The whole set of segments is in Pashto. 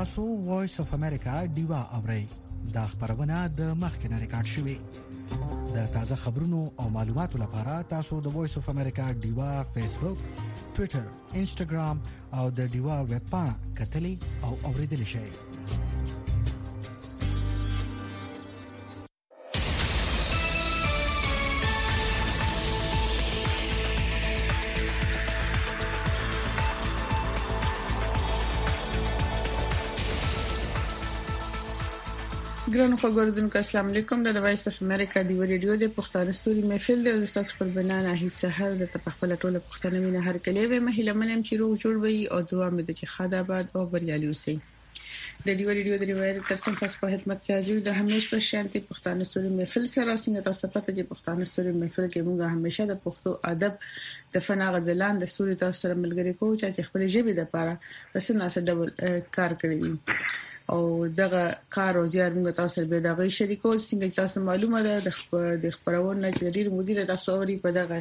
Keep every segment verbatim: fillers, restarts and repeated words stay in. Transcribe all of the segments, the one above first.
تاسو وایس اف امریکا دیوا اورئ دا خبرونه د مخکنه ریکارډ شوې د تازه خبرونو او معلوماتو لپاره تاسو د وایس اف امریکا دیوا فیسبوک، ټوئیټر، انسټاګرام او د دیوا ویب پاڼه کتلې او اوریدل شئ. ګرانو خبردونکو السلام علیکم. د وایس اف امریکا دی ریډیو د پښتون ستوري محفل د استاد خپلبنا نه هیڅ سحر د تخپل ټوله پښتنه مینه هر کله به مهله منم چې روغ جوړ وي او دعا مې د چې خدا آباد او بریالي اوسئ. د دی ریډیو د روایت ترڅنګ تاسو په خدمت کې حاضر د همیش په شانتي پښتون ستوري محفل سره څنګه تاسو پته چې پښتون ستوري محفل کې موږ همیشه د پښتو ادب د فن غزلان د ستوري تاسو سره ملګری کوو چې خپل ژبه د لپاره بس نه څه ډول کار کوي او دغه کار او زیار موږ تاسو سره به دغه شریکو څنګه تاسو معلومه ده د خبرونه چې ډیر مدیر تاسو اوري په دغه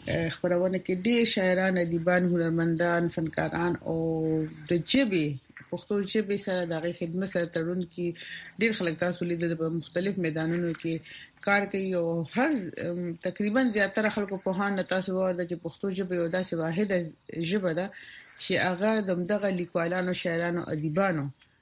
خبرونه کې ډیر شاعران، ادیبان، هنرمندان، فنکاران او د جبه پښتو جبه سره دغه خدمت سره تړون کې ډیر خلک تاسو لیدل په مختلف میدانونو کې کار کوي او هر تقریبا زیاتره خلکو په هان تاسو وایي چې پښتو جبه یو داسې واحده جبه ده چې هغه دغه لیکوالانو، شاعرانو، ادیبانو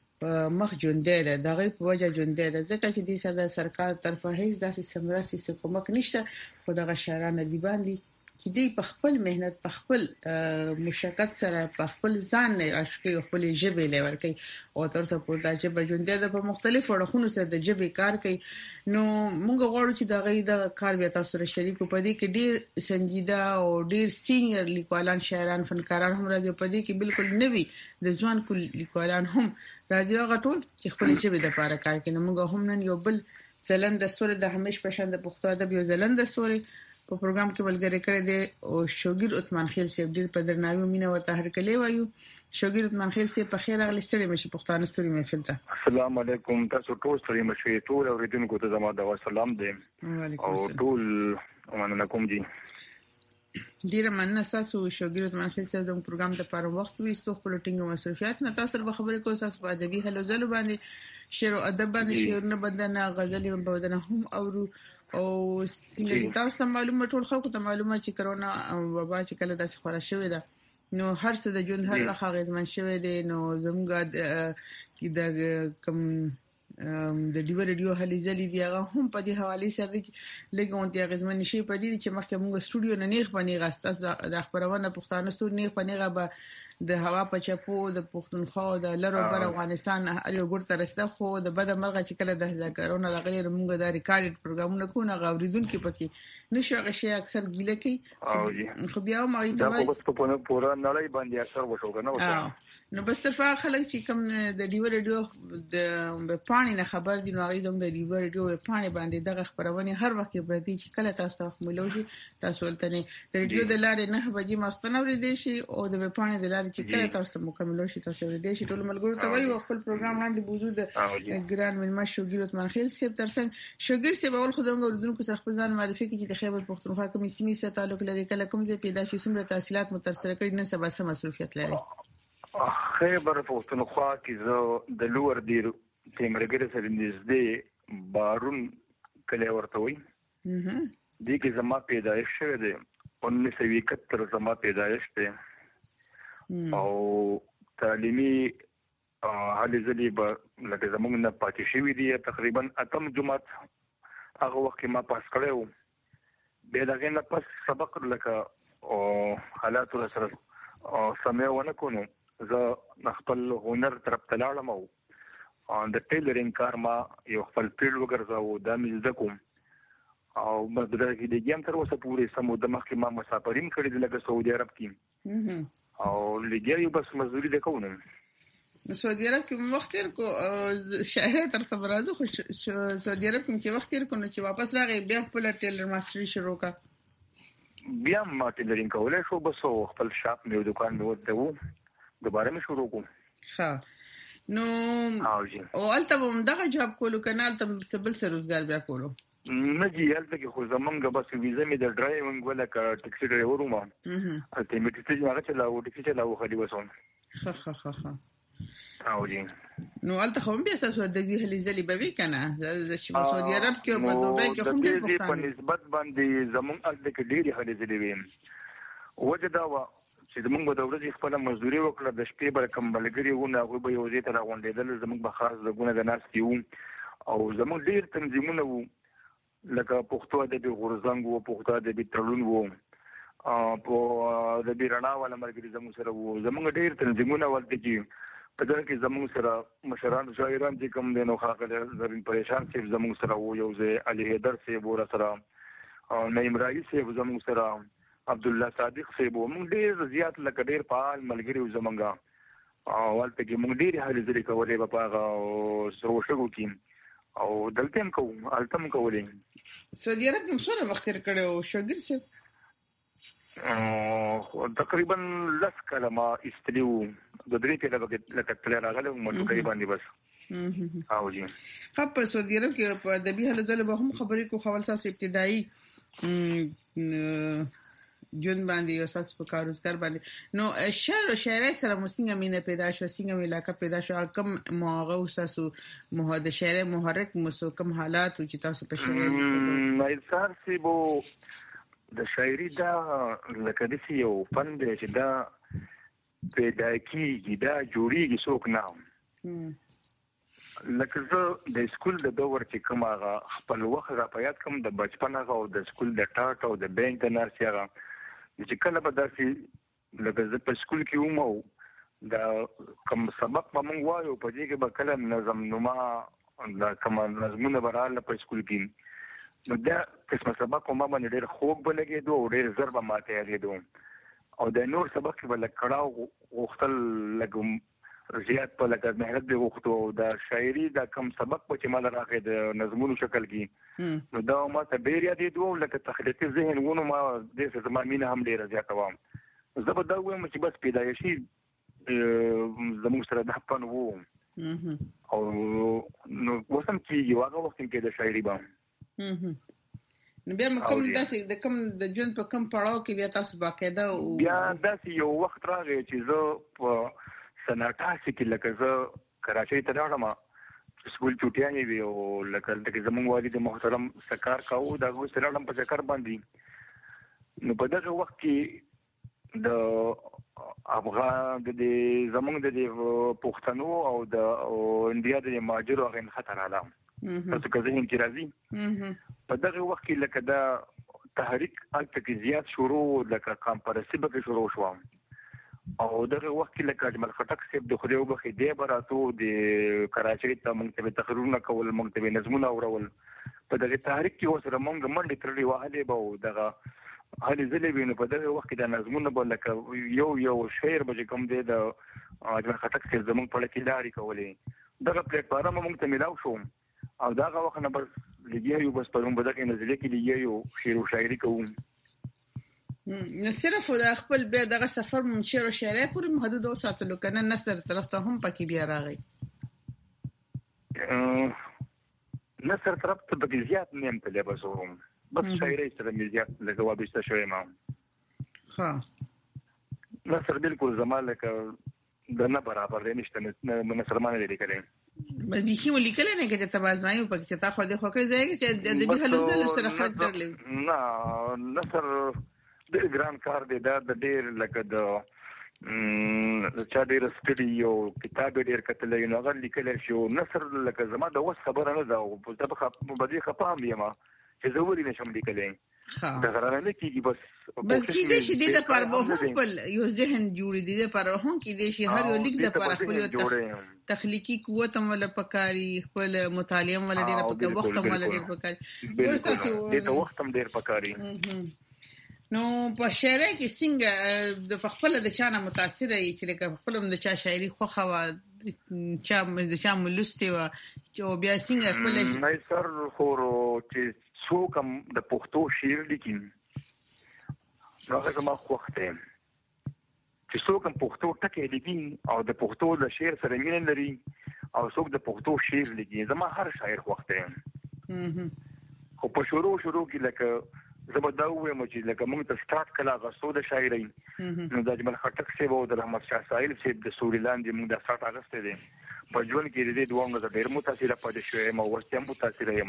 مخ جوندې ده دغه په وجه جوندې ده ځکه چې د سر د سرکار طرفه هیڅ داسې سمراسي څه کومک نشته. خو دغه شاعران دي باندې چې دی په خپل مهنت، په خپل مشقت سره، په خپل ځان نه عاشقي خپل ژبه لور کوي او تر څو په دغه ژبه جوندې ده په مختلفو اړخونو سره د ژبه کار کوي. نو موږ غواړو چې دغه د کار بیا تاسو سره شریکو په دې کې ډیر سنجیده او ډیر سینیئر لیکوالان، شاعران، فنکاران هم راځي په دې کې بالکل نوي د ځوان کول لیکوالان هم راځي هغه ټول چې خپل ژبه د لپاره کار کوي. موږ هم نن یو بل ځلند ستوري د همیش په شان د پښتو ادب یو ځلند ستوري په پروګرام کې ملګری کړی دی او شوګیر عثمان خیل صاحب ډیر په درناوي مینه ورته هر کله وایو. شوګیر عثمان خیل صاحب په خیر اغلی ستړي مشي پښتون ستوري محفل ته. السلام علیکم. تاسو ټول ستړي مشي ټول اوریدونکو ته زما د سلام دی او ټول مننه کوم دي. ډیر مننه تاسو شوګیر عثمان خیل صاحب د پروګرام لپاره وخت ویستو خپل ټینګ مصرفيات نه تاسو به خبرې کوو تاسو په ادبي هلو ځلو باندې شعر او ادب باندې شعرونه بدنه غزل بدنه هم او او څنګه تاسو ته معلومه ټول خلکو ته معلومه چې کرونا وبا چې کله داسې خورا شوې ده نو هر څه د ژوند هر لخوا غیزمن شوې دي. نو زموږ کې د کم د دیو ریډیو هلي ځلې دی هغه هم په دې حواله سره لګون دی غیزمن شي په دې چې مخکې موږ سټوډیو نه نیغ پنی غاسته د خبرونه پښتانه ستور نیغ پنی غبا د هوا په چپو د پښتونخوا د لرو بر افغانستان هر یو ګورته رسته خو د بد مرغه چې کله د ذکرونه راغلي موږ د ریکارډډ پروګرامونه کو نه غوریدونکو پکې نشو غشي اکثر ګیله کوي خو بیا ما ایته دا په پونه پورا نړۍ باندې اثر وشو کنه نو بس طرفه خلک چې کوم د دیو ریډیو د پانی نه خبر دي نو هغه د دیو ریډیو پانی باندې دغه خبرونه هر وخت برتي چې کله تاسو ته ملوشي تاسو ولته نه د ریډیو د لارې نه بجې ماستنه ورې دي شي او د پانی د لارې چې کله تاسو ته مکمل شي تاسو ورې دي شي ټول ملګرو ته وایي خپل پروګرام وړاندې بوجود ګران ملما شوګیر عثمان خیل صاحب ترڅنګ شوګیر صاحب اول خدای اوردونکو سره خپل ځان معرفي کوي چې د خیبر پښتونخوا کومې سیمې سره تعلق لري کله کوم ځای پیدا شي څومره تحصیلات مو تر سره کړی نه سبا سم مصروفیت لري. خیبر پښتونخوا کې زه د لوړ دیر تیمرګر سره نږدې بارون کله ورته وي دي کې زما پیدایش شوه ده انیس سو اکہتر زما پیدایش ده او تعلیمي حالي ځلې به لکه زمونږ نه پاتې شوی دي تقریبا اتم جمعات هغه وخت ما پاس کړو به دغه نه پس سبق لکه او حالات سره او سمې ونه کونو زه خپل هنر طرف ته لاړم او د ټیلرینګ کار ما یو خپل فیلډ وګرځاو دا مې زده کوم او مګر کې د ګیم تر اوسه پورې سمو د مخکې ما مسافرین کړی د لکه سعودي عرب کې او لګیا یو بس مزدوري د کوم نو سعودي عرب کې وخت تیر کو شهر تر تبرازه خو سعودي عرب کې وخت تیر کو نو چې واپس راغی بیا خپل ټیلر ماستري شروع کا بیا ما ټیلرینګ کولای شو بس خپل شاپ مې دکان مې ودو دوباره مې شروع کوم. ها نو او البته هم دغه جاب کولو کنال ته سبل سره روزګار بیا کولو نه جی البته کې خو زمونږ بس ویزه مې د ډرایوینګ ولا کا ټیکسي ډرایور ومه البته مې ټیکسي هغه چلاو ټیکسي چلاو خالي وسوم ها ها ها او جی نو البته خو بیا تاسو د دې هلي ځلې به وی کنه چې په سعودي عرب کې او په دوبۍ کې هم ډېر پښتانه په نسبت باندې زمون الته کې ډېری هلي ځلې وي وجه دا و چې زمونږ د ورځې خپل مزدوري وکړه د شپې بر کمبلګری ونه هغه به یو ځای ته راغونډېدل زمونږ به خاص دغونه د ناس یو او زمونږ ډېر تنظیمونه وو لکه پښتو ادبي غورزنګ وو پښتو ادبي تړون وو په د بیرنا ولا مرګري زموږ سره وو زمونږ ډېر تنظیمونه ولته کې په دغه کې زموږ سره مشران شاعران چې کوم دینو خاطر زرین پریشان چې زموږ سره وو یو ځای علي حیدر صاحب ور سره او نعیم رئیس صاحب زموږ سره عبد الله صادق صاحب موږ ډېر زیات لکه ډېر فعال ملګری زمونږه او ولته کې موږ ډېر هلي ځلې کولې په هغه سروشګو کې او دلته هم کوو التم کولې سعودي عرب کې څومره وخت تیر کړو شاګرد صاحب تقریبا لس کلمه استلیو د درې په لګه لکه تل راغله مو تقریبا دی بس او جی خو په سعودي عرب کې په ادبي هلي ځلې به هم خبرې کو خپل ساس ابتدایي جون باندې یو سات په کاروزګر باندې نو شعر او شاعري سره موسیقي مینه پیدا شو څنګه ملاقه پیدا شو کوم موغه وساسو مهاده شاعر محرک مسو کوم حالات چې تاسو په شاعري نه انسان سی بو د شاعري دا لکه د یو فن دی چې دا پیدا کیږي دا جوړیږي څوک نه لکه زه د سکول د دور چې کوم هغه خپل وخت را پیاد کوم د بچپن هغه او د سکول د ټاټ او د بینک د نارسي هغه چې کله به داسې لکه زه په سکول کې وم او دا کوم سبق به موږ وایو په دې کې به کله نظم نما دا کوم نظمونه به راغله په سکول کې نو دا قسمه سبق ما باندې ډېر خوږ به لګېدو او ډېر زر به ماته یادېدو او د نور سبق کې به لږ کړاو غوښتل لږ زیات په لږ محنت به غوښتو او د شاعري دا کم سبق به چې ما راغی د نظمونو شکل کې نو دا ما ته ډېر یادېدو لکه تخلیقي ذهن ونه ما دې سره مینه هم ډېره زیاته وه زه به دا وایم چې بس پیدایشي زموږ سره دا فن و او نو اوس هم کېږي هغه وخت کې د شاعري به نو بیا کوم داسې د کوم د ژوند په کوم پړاو کې بیا تاسو باقاعده بیا داسې یو وخت راغی چې زه په سنه اټاسي کې لکه زه کراچۍ ته لاړم سکول چوټیانې وي او لکه دغه زموږ والد محترم سکار کاوه دا غو سره لاړم په چکر باندې نو په دغه وخت کې د افغان د زموږ د پښتنو او د انډیا د ماجرو غن خطر عالم تاسو که ذهن کې راځي په دغه وخت کې لکه دا تحریک الته کې زیات شروع لکه کمپرسي به شروع شو او دغه وخت کې لکه اجمل خټک صاحب د خو به خدای براتو د کراچۍ ته موږ ته تقریرونه کول موږ ته نظمونه اورول په دغه تحریک کې اوسره موږ منډې ترلې وهلې به دغه هلي ځلې وینو په دغه وخت کې د نظمونه به لکه یو یو شعر به کوم دی د اجمل خټک صاحب زموږ په لکه لاري کولې دغه پلیټ فارم موږ ته ملاو شو او داغه وخت نه بس لګیایو بس په موږ دغه نظریه کې لګیایو شعر او شاعري کوم نو صرف د خپل به دغه سفر مون شعر او شاعري پورې محدود او ساتلو کنه نثر طرف ته هم پکې بیا راغی نثر طرف ته به زیات نیم په لبا زوم بس شاعري سره مې زیات لګوا بيسته شوی ما ها نثر بالکل زماله ک د نه برابر دی نشته نه نثر مانه لري کړي بس بيخي ولیکل نه کې ته بازایو پکې چې تا خو دې خو کړی دی چې د دې هلو زلو سره خرج درلې نه نثر ډېر ګران کار دی دا د ډېر لکه د چا ډېر سټډي او کتاب ډېر کتلې نو هغه لیکل شو نثر لکه زما د وس خبره نه ده او په دغه په دې خپه هم یم چې زه ولې نشم لیکلې دا غره نه کیږي بس بس کې دې شي د پر به خپل یو ذهن جوړ دي د پر هم کې دې شي هر یو لیک د پر خپل تخلیقي قوت هم ولا پکاري خپل مطالعه ولا ډېر پکې وخت هم ولا ډېر پکاري ورته دې وخت هم ډېر پکاري نو په شاعري کې څنګه د خپل د چانه متاثر یې چې لکه خپل د چا شاعري خوخه وا چا د چا ملسته وا چې بیا څنګه خپل نه سر خورو چې څوک هم د پښتو شعر لیکي نو هغه ما خوښته چې څوک هم پښتو ټکي لیکي او د پښتو د شعر سره مینه لري او څوک د پښتو شعر لیکي زما هر شاعر خوښته خو په شروع شروع کې لکه زبدا وایم چې لکه موږ ته سٹارټ کلا غسو د شاعري نو د اجمل خټک سی وو د رحمت شاه سایل سی د سوریلاند موږ د سٹارټ اگست دی په ژوند کې د دې دوه نه ډېر متاثر پاتې شوې ما اوس هم متاثر یم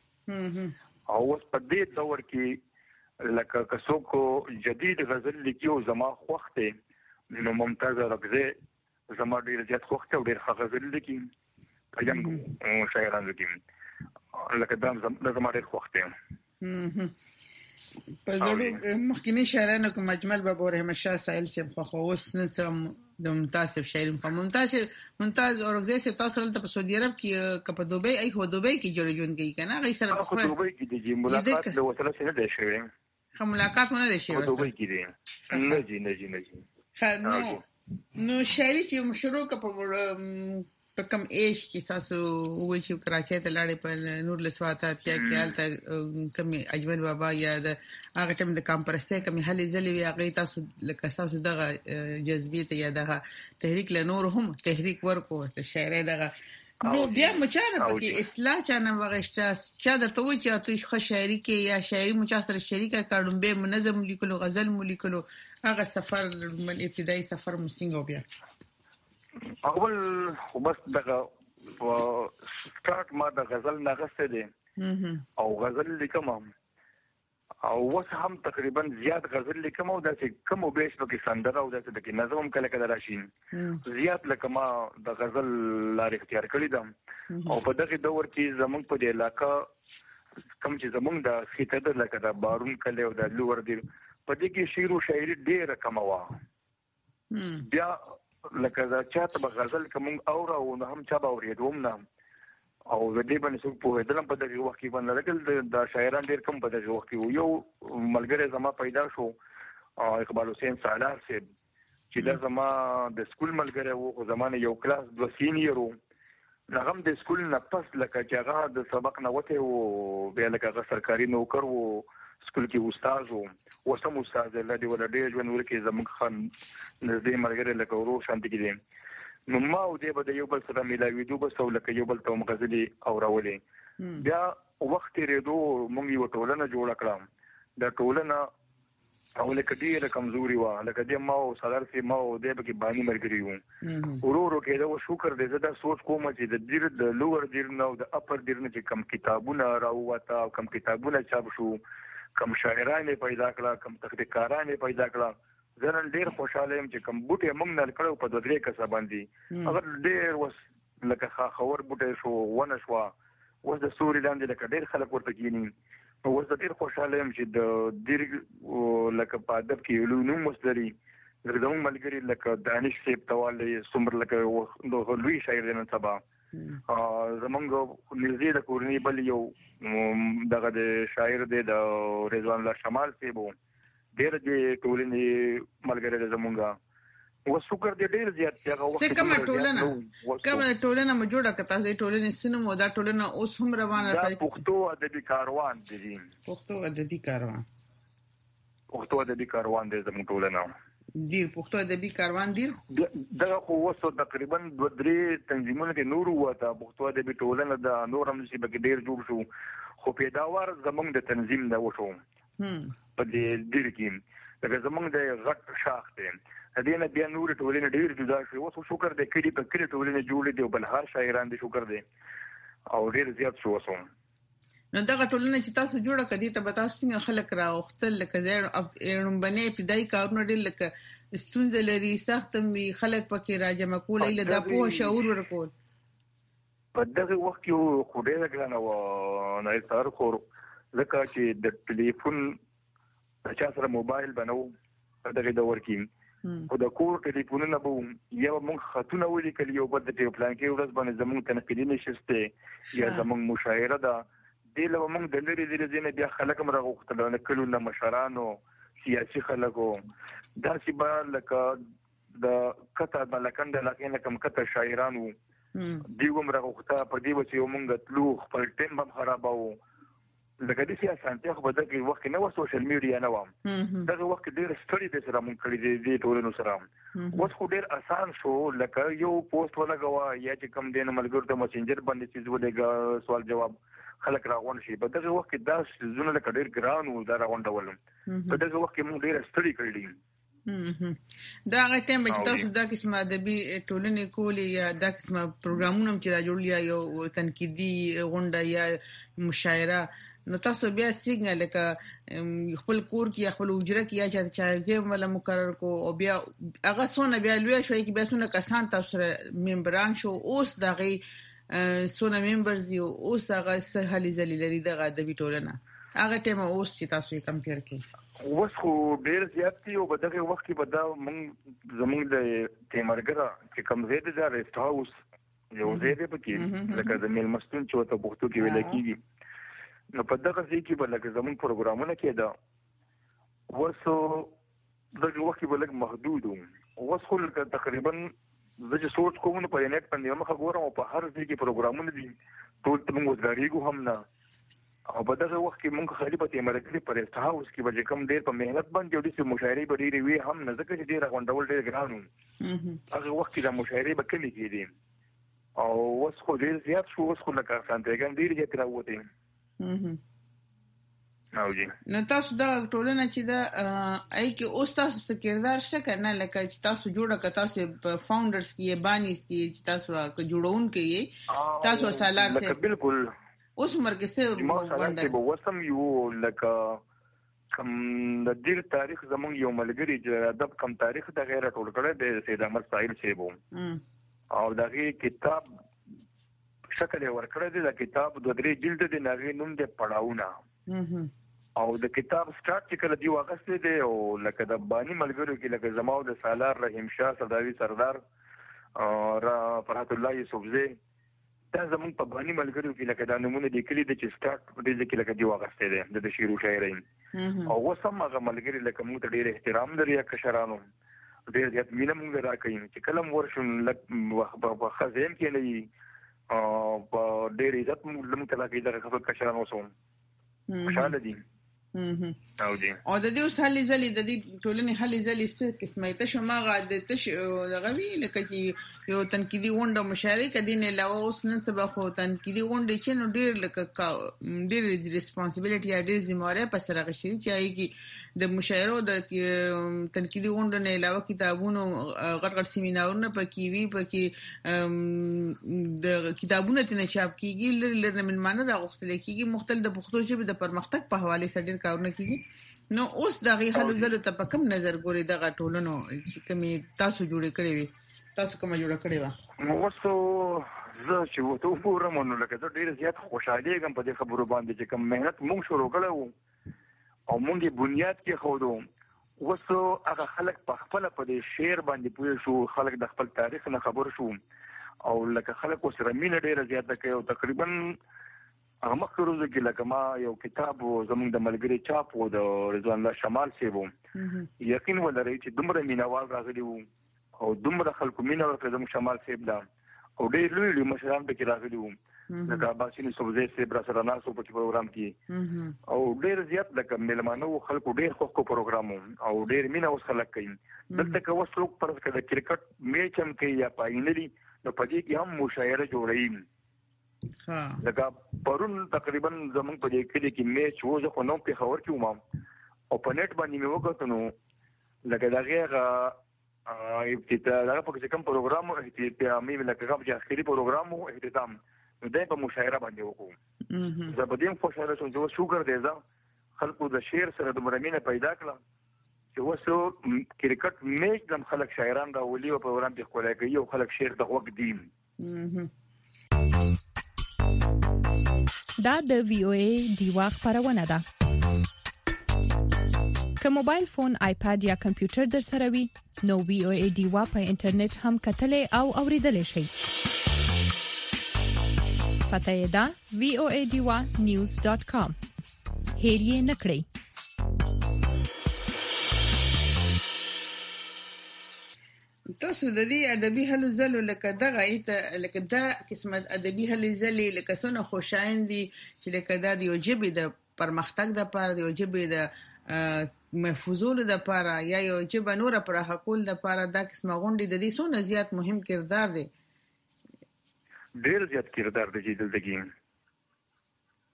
او اوس په دې دور کې لکه کسو کو جدید غزل لیکيو زما خوخته نو ممتاز رغزه زما ډېر زیات خوخته او ډېر غزل لیکي په یم شاعرانو کې لکه دام زما ډېر خوخته په زړه مخکینی شاعرانو کوم مجمل بابا رحمت شاه سایل سیم خو اوس نه د ممتاز شاعر په ممتاز ممتاز اورغزه سي تاسو ته په سعودي عرب کې کپ دوبۍ ای خو دوبۍ کې جوړ جون کوي کنه غي سره په دوبۍ کې د ملاقات له وسره سره دی شوی خو ملاقات نه دی شوی په دوبۍ کې دی نه جی نه جی نه جی نو نو شاعري چې شروع کپ په کوم ایج کې تاسو وایي چې کراچۍ ته لاړې په نور لسواتات کې کېالته کوم اجمل بابا یا د هغه ټیم د کمپرسته کوم هلي زلي وی هغه تاسو لکه تاسو دغه جذبیت یا دغه تحریک له نور هم تحریک ورکو ته شاعري دغه نو بیا مچاره پکې اصلاح چانه وغشته چا د توي چې تاسو خو شاعري کې یا شاعري مچاسره شریکه کړم به منظم لیکلو غزل مو لیکلو هغه سفر من ابتدایي سفر مو څنګه بیا اول خو بس دغه سٹارټ ما د غزل نغسته دي او غزل لیکم او وس هم تقریبا زیات غزل لیکم او د کوم بیس په کې سندره او د کې نظم کله کله راشین زیات لکه ما د غزل لار اختیار کړی دم او په دغه دور کې زمونږ په د علاقې کوم چې زمونږ د خیته لکه د بارون کله او د لور دی په دې کې شعر او شاعري ډېر کم و بیا لکه دا چاته به غزل کوم او راو نه هم چا به اوریدوم نه او د دې باندې څو په دلم په دغه وخت کې باندې لکه د شاعران ډېر کم په دغه وخت کې یو ملګری زما پیدا شو اقبال حسین سالار سے چې دا زما د سکول ملګری وو زمانه یو کلاس د سینیرو هغه د سکول نه پس لکه چې هغه د سبق نه وته وو بیا لکه سرکاري نوکر وو سکول کې استاد وو وسم استاد الله دی ول ډېر ژوند ورکه زموږ خان نږدې مرګره لکه ورو شانتي کې نو ما او دې به یو بل سره ملاوي دوه بس لکه یو بل ته مغزلي او راولې بیا وخت ریدو مونږ یو ټولنه جوړ کړم د ټولنه او لکه ډېر کمزوري و لکه دې ما او سالار سي ما او دې به کې باندې مرګري وو ورو ورو کې دا شکر دې زدا سوچ کوم چې د ډیر د لوور ډیر نو د اپر ډیر نه چې کم کتابونه راووتا او کم کتابونه چاپ شو کم شاعران پیدا کړه کم تخلیقاران پیدا کړه زنن ډیر خوشاله يم چې کم بوټي موږ نه کړو په دوه درې کسه باندې اگر ډیر وس لکه خاور بوټي شو ونه شو وس د سوري لاندې لکه ډیر خلک ورته کینی وس د ډیر خوشاله يم چې د ډیر لکه په ادب کې علوم مصدري زموږ ملګری لکه دانش سیب توالې سمر لکه د لوی شاعر نن سبا زمونږ نږدې د کورنۍ بل یو دغه د شاعر دی د رضوان الله شمال سیبو ډېر د ټولنې ملګری زمونږه و شکر دې ډېر زیات هغه وخت څه کومه ټولنه کومه ټولنه موجوده کړه تاسو ټولنې سينما دا ټولنه اوس هم روانه ده پښتو ادبي کاروان دی پښتو ادبي کاروان پښتو ادبي کاروان دی زموږ ټولنه ډیر پښتو ادبي کاروان ډیر دغه خو وسو تقریبا دوه درې تنظیمونه کې نور وته پښتو ادبي ټولنه د نور هم چې به ډیر جوړ شو خو پیداوار زمونږ د تنظیم دا وشو په دې ډیر کې لکه زمونږ د غټ شاخ دی هدي نه بیا نور ټولنه ډیر جدا شو وسو شکر د کړي په کړي ټولنه جوړې دی بل هر شاعران دي شکر دی او ډیر زیات شو وسو نو دغه ټولنه چې تاسو جوړه کړي ته به تاسو څنګه خلک راوختل لکه زړه باندې ابتدایي کارونه ډېر لکه ستونزې لري سخت می خلک پکې راجمع کول اله د پوه شعور ورکول په دغه وخت کې خو ډېر ګرانه و نه تر خو لکه چې د ټلیفون چې سره موبایل بنو دغه دور کې او د کور ټلیفونونه به یو موږ خطونه ولیکل یو بل د پلان کې ورځ باندې زموږ تنقیدي نشسته یا زموږ مشاعره ده دی له موږ د لري د لري بیا خلک مرغه وختل نه کلو نه مشرانو سیاسي خلکو دا چې با لکه د کته بلکند لکه کم کته شاعرانو دیو مرغه وخته په دی وچې موږ تلو خپل ټیم هم خراباو لکه د سیاستي خو دغه وخت نه و سوشل میډیا نه و دغه وخت ډیر ستړي د سره مونږ کړی دی ټولنو سره اوس خو ډیر آسان شو لکه یو پوسټ ولګوا یا چې کم دین ملګر ته مسنجر باندې چې ولګا سوال جواب خلک راغون شي په دغه وخت کې دا زونه له ډېر ګران او دا راغونډول په دغه وخت کې موږ ډېر ستړي کړل دا هغه ټیم چې تاسو دا قسمه ادبي ټولنې کولې یا دا قسمه پروګرامونه چې راجوړل یا یو تنقیدي غونډه یا مشاعره نو تاسو بیا څنګه لکه خپل کور کې خپل وجره کې یا چې چې ولا مقرر کو او بیا هغه سونه بیا لوي شوي کې بیا سونه کسان تاسو ممبران شو اوس دغه سونه ممبرز یو اوس هغه سهالي ذلیلري دغه ادبي ټولنه هغه ټیم اوس چې تاسو یې کمپیر کړئ اوس خو ډېر زیات دي او په دغه وخت کې به دا موږ زموږ د تیمرګره چې کوم ځای دی دا ریسټ هاوس یو ځای دی پکې لکه د میلمستون چې ورته پښتو کې ویل کېږي نو په دغه ځای کې به لکه زموږ پروګرامونه کېده اوس دغه وخت کې به لږ محدود وو اوس خو تقریبا زه چې سوچ کوم په انټ باندې مخه ګورم او په هر ځای کې پروګرامونه دي ټول ته موږ ځاریږو هم نه او په دغه وخت کې موږ خالي په تیمرګری پر ریسټ هاوس کې به کوم ډېر په مهنت باندې او د مشاعرې به ډېرې وي هم نه ځکه چې ډېر غونډول ډېر ګران وو هغه وخت کې د مشاعرې به کمې کېدې او اوس خو ډېر زیات شو اوس خو لکه سانتیګان ډېر زیات راووتې او جی نو تاسو دا ټولنه چې دا آی کې اوس تاسو څه کردار شته نه لکه چې تاسو جوړه ک تاسو فاونډرز کې بانیس کې چې تاسو جوړون کې تاسو سالار سره بالکل اوس مرګسته باندې به وسم یو لکه کوم د دې تاریخ زمون یو ملګری چې ادب کم تاریخ د غیره ټول کړه د سید احمد ساحل سیبو او دغه کتاب شکل ورکړه د کتاب د درې جلد د نغې نوم د پړاوونه او د کتاب سٹارټ چې کله دی واغسته دی او لکه د بانی ملګرو کې لکه زماو د سالار رحیم شاه سرداوی سردار را فرحت الله یوسفزی دا زمون په بانی ملګرو کې لکه د نمونه د کلی د چې سٹارټ په دې کې لکه دی واغسته دی د شعر او شاعرۍ او وسم هغه ملګری لکه موږ ته ډیر احترام لري کشرانو ډیر زیات مینه موږ راکې چې کلم ورشون لک په خزم کې نه او په ډیر عزت موږ ته لکه د خپل کشرانو سوم خوشاله دي او دي او د دې اوس حل زلي د دې ټولنې حل زلي څه قسمه ته شما غاده تش غوي لکه چې یو تنقیدي غونډه مشاعره کدي نه علاوه اوس نن سبا خو تنقیدي غونډه چې نو ډیر لکه ډیر ریسپانسیبিলিټي یا ډیر ذمہواره په سره غشي چې ایږي د مشاعره د تنقیدي غونډه نه علاوه کتابونو غټ غټ سیمینارونه پکې وی پکې د کتابونو ته چاپ کیږي لر لر من معنی راغختل کیږي مختلف د پښتو ژبې د پرمختګ په حواله سره ډیر کارونه کیږي نو اوس دغه حل زلو ته په کوم نظر ګوري دغه ټولنو چې کومي تاسو جوړ کړی وي تاسو کومه جوړ کړی و نو وسو زه چې وته پورم نو لکه ته ډیر زیات خوشاله یم په دې خبرو باندې چې کوم مهنت مونږ شروع کړو او مونږ یې بنیاد کې خو وسو هغه خلک په خپل په دې شعر باندې پوه شو خلک د خپل تاریخ نه خبر شو او لکه خلک سره مینه ډیره زیاته کوي او تقریبا هغه مخکې روزه کې لکه ما یو کتاب زموږ د ملګری چاپ و د رضوان الله شمال سیبو یقین ولرئ چې دومره مینوال راغلی وو او دومره خلکو مینه ورکړه زموږ شمال سیب لا او ډېر لوی لوی مشران پکې راغلي وو لکه عباسي یوسفزی سیب را سره ناسو په پروګرام کې او ډېر زیات لکه مېلمانه خلکو ډېر خوښ پروګرام او ډېر مینه اوس خلک کوي دلته که اوس څوک پر د کرکټ میچ هم کوي یا فاینلي نو په دې کې هم مشاعره جوړوي ها لکه پرون تقریبا زمون په دې کې کې میچ وو زه خو نو په خبر کې ومم او په نت باندې مې وکړ نو لکه دا غیر ابتدا دا په کوم پروګرام او ابتدا مې لکه کوم چې اخري پروګرام او اختتام نو دا په مشاعره باندې وکړو زه په دې خوشاله شوم چې شکر دې ځم خلکو د شعر سره د مرمینه پیدا کړم چې وسو کرکټ میچ د خلک شاعران دا ولي په پروګرام کې کولای کوي او خلک شعر د وخت دي دا د وی او ای دیوا خبرونه ده که موبایل فون آیپاد یا کمپیوټر در سره وي نو وی او ای دیوا په انټرنیټ هم کتلې او اوریدلې شي پته یې ده وی او ای دیوا نیوز ډاٹ کام هیر یې نکړئ تاسو د دې ادبي هلو زلو لکه دغه ایته لکه دا قسمه ادبي هلو زلي لکه څونه خوشاین دي چې لکه دا د یوجبې د پرمختګ د لپاره د یوجبې د محفوظولو د لپاره یا یوجبې نور پر حقول د لپاره دا قسمه غونډې د دې څونه زیات مهم کردار دی ډیر زیات کردار دی چې دلته کې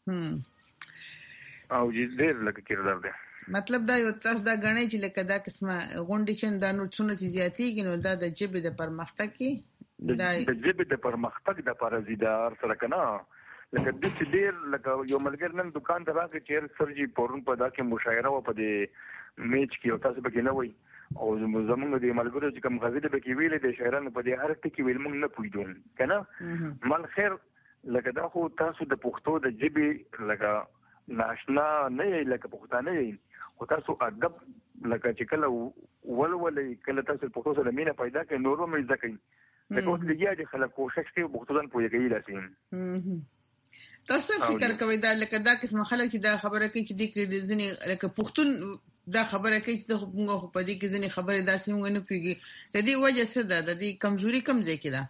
او ډېر لکه کردار دی. مطلب دا یو تاسو دا غنئ چې لکه دا قسمه غونډې چې دا نو څونه چې زیاتېږي نو دا د جبې د پرمختګ کې د جبې د پرمختګ د پارځي دا سره کنه لکه د چې ډېر لکه یو ملګری نن دکان ته راغی چې سرجی پورن په دا کې مشاعره و په دې میچ کې او تاسو به کې نه وای او زمونږ د ملګرو چې کوم غزل به کې ویلې د شاعرانو په دې هر ټکی ویل موږ نه پوهیدو کنه مل خیر لکه دا خو تاسو د پښتو د جبې لکه ناشنا نه لکه پښتانه نه او تاسو ادب لکه چې کله ولولې کله تاسو پښتو سره مینه پیدا کړئ نورو مې ځکه لکه اوس لګیا دي خلک کوشش کوي پښتون پوهیږي لاسین تاسو فکر کوئ دا لکه دا قسم خلک چې دا خبره کوي چې د کې ځنې لکه پښتون دا خبره کوي چې موږ په دې کې ځنې خبره داسې موږ نه پیږي د دې وجه څه ده د دې کمزوري کم ځای کې ده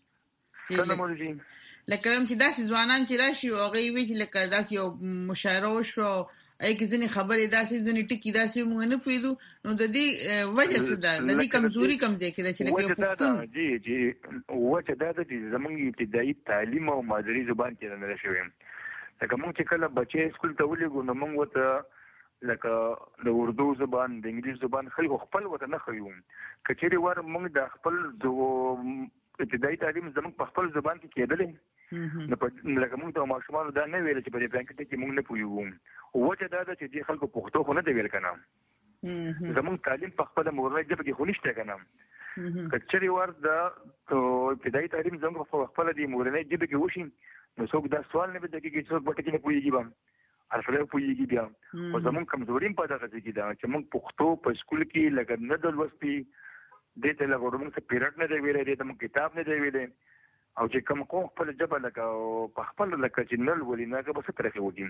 لکه هم چې داسې ځوانان چې راشي او هغه وی چې لکه داسې یو مشاعره وشو اې کې ځنې خبرې داسې ځنې ټکی داسې موږ نه پیږو نو د دې وجه څه ده د دې کمزوري کم ځای کې ده چې لکه پښتون جی جی وجه دا ده چې زموږ ابتدایي تعلیم او مادری زبان کې نه شوی لکه موږ چې کله بچي سکول ته ولېږو نو موږ وته لکه د اردو زبان د انګلیسي زبان خلکو خپل وته نه خيو کچېری ور موږ د خپل ابتدایي تعلیم زموږ په خپل زبان کې کېدلې نو په لکه موږ ته ماشومان دا نه ویل چې په دې بانک کې موږ نه پویو وجه دا ده چې د خلکو پښتو خو نه دی ویل کنه زموږ تعلیم په خپل مورنۍ ژبه کې خو نشته کنه کچېری ور د ابتدایي تعلیم زموږ په خپل د مورنۍ ژبه کې وشي نو څوک دا سوال نه به کوي چې څوک به کې نه پویږي به اصله پویږي بیا او زموږ کمزوري په دغه ځای کې ده چې موږ پښتو په سکول کې لکه نه د لوستي د ته لګورو موږ څه پیرټ نه دی ویلې د موږ کتاب نه دی ویلې او چې کوم کو خپل جبه لکه په خپل لکه چې نل ولې نه به څه طرفه ودی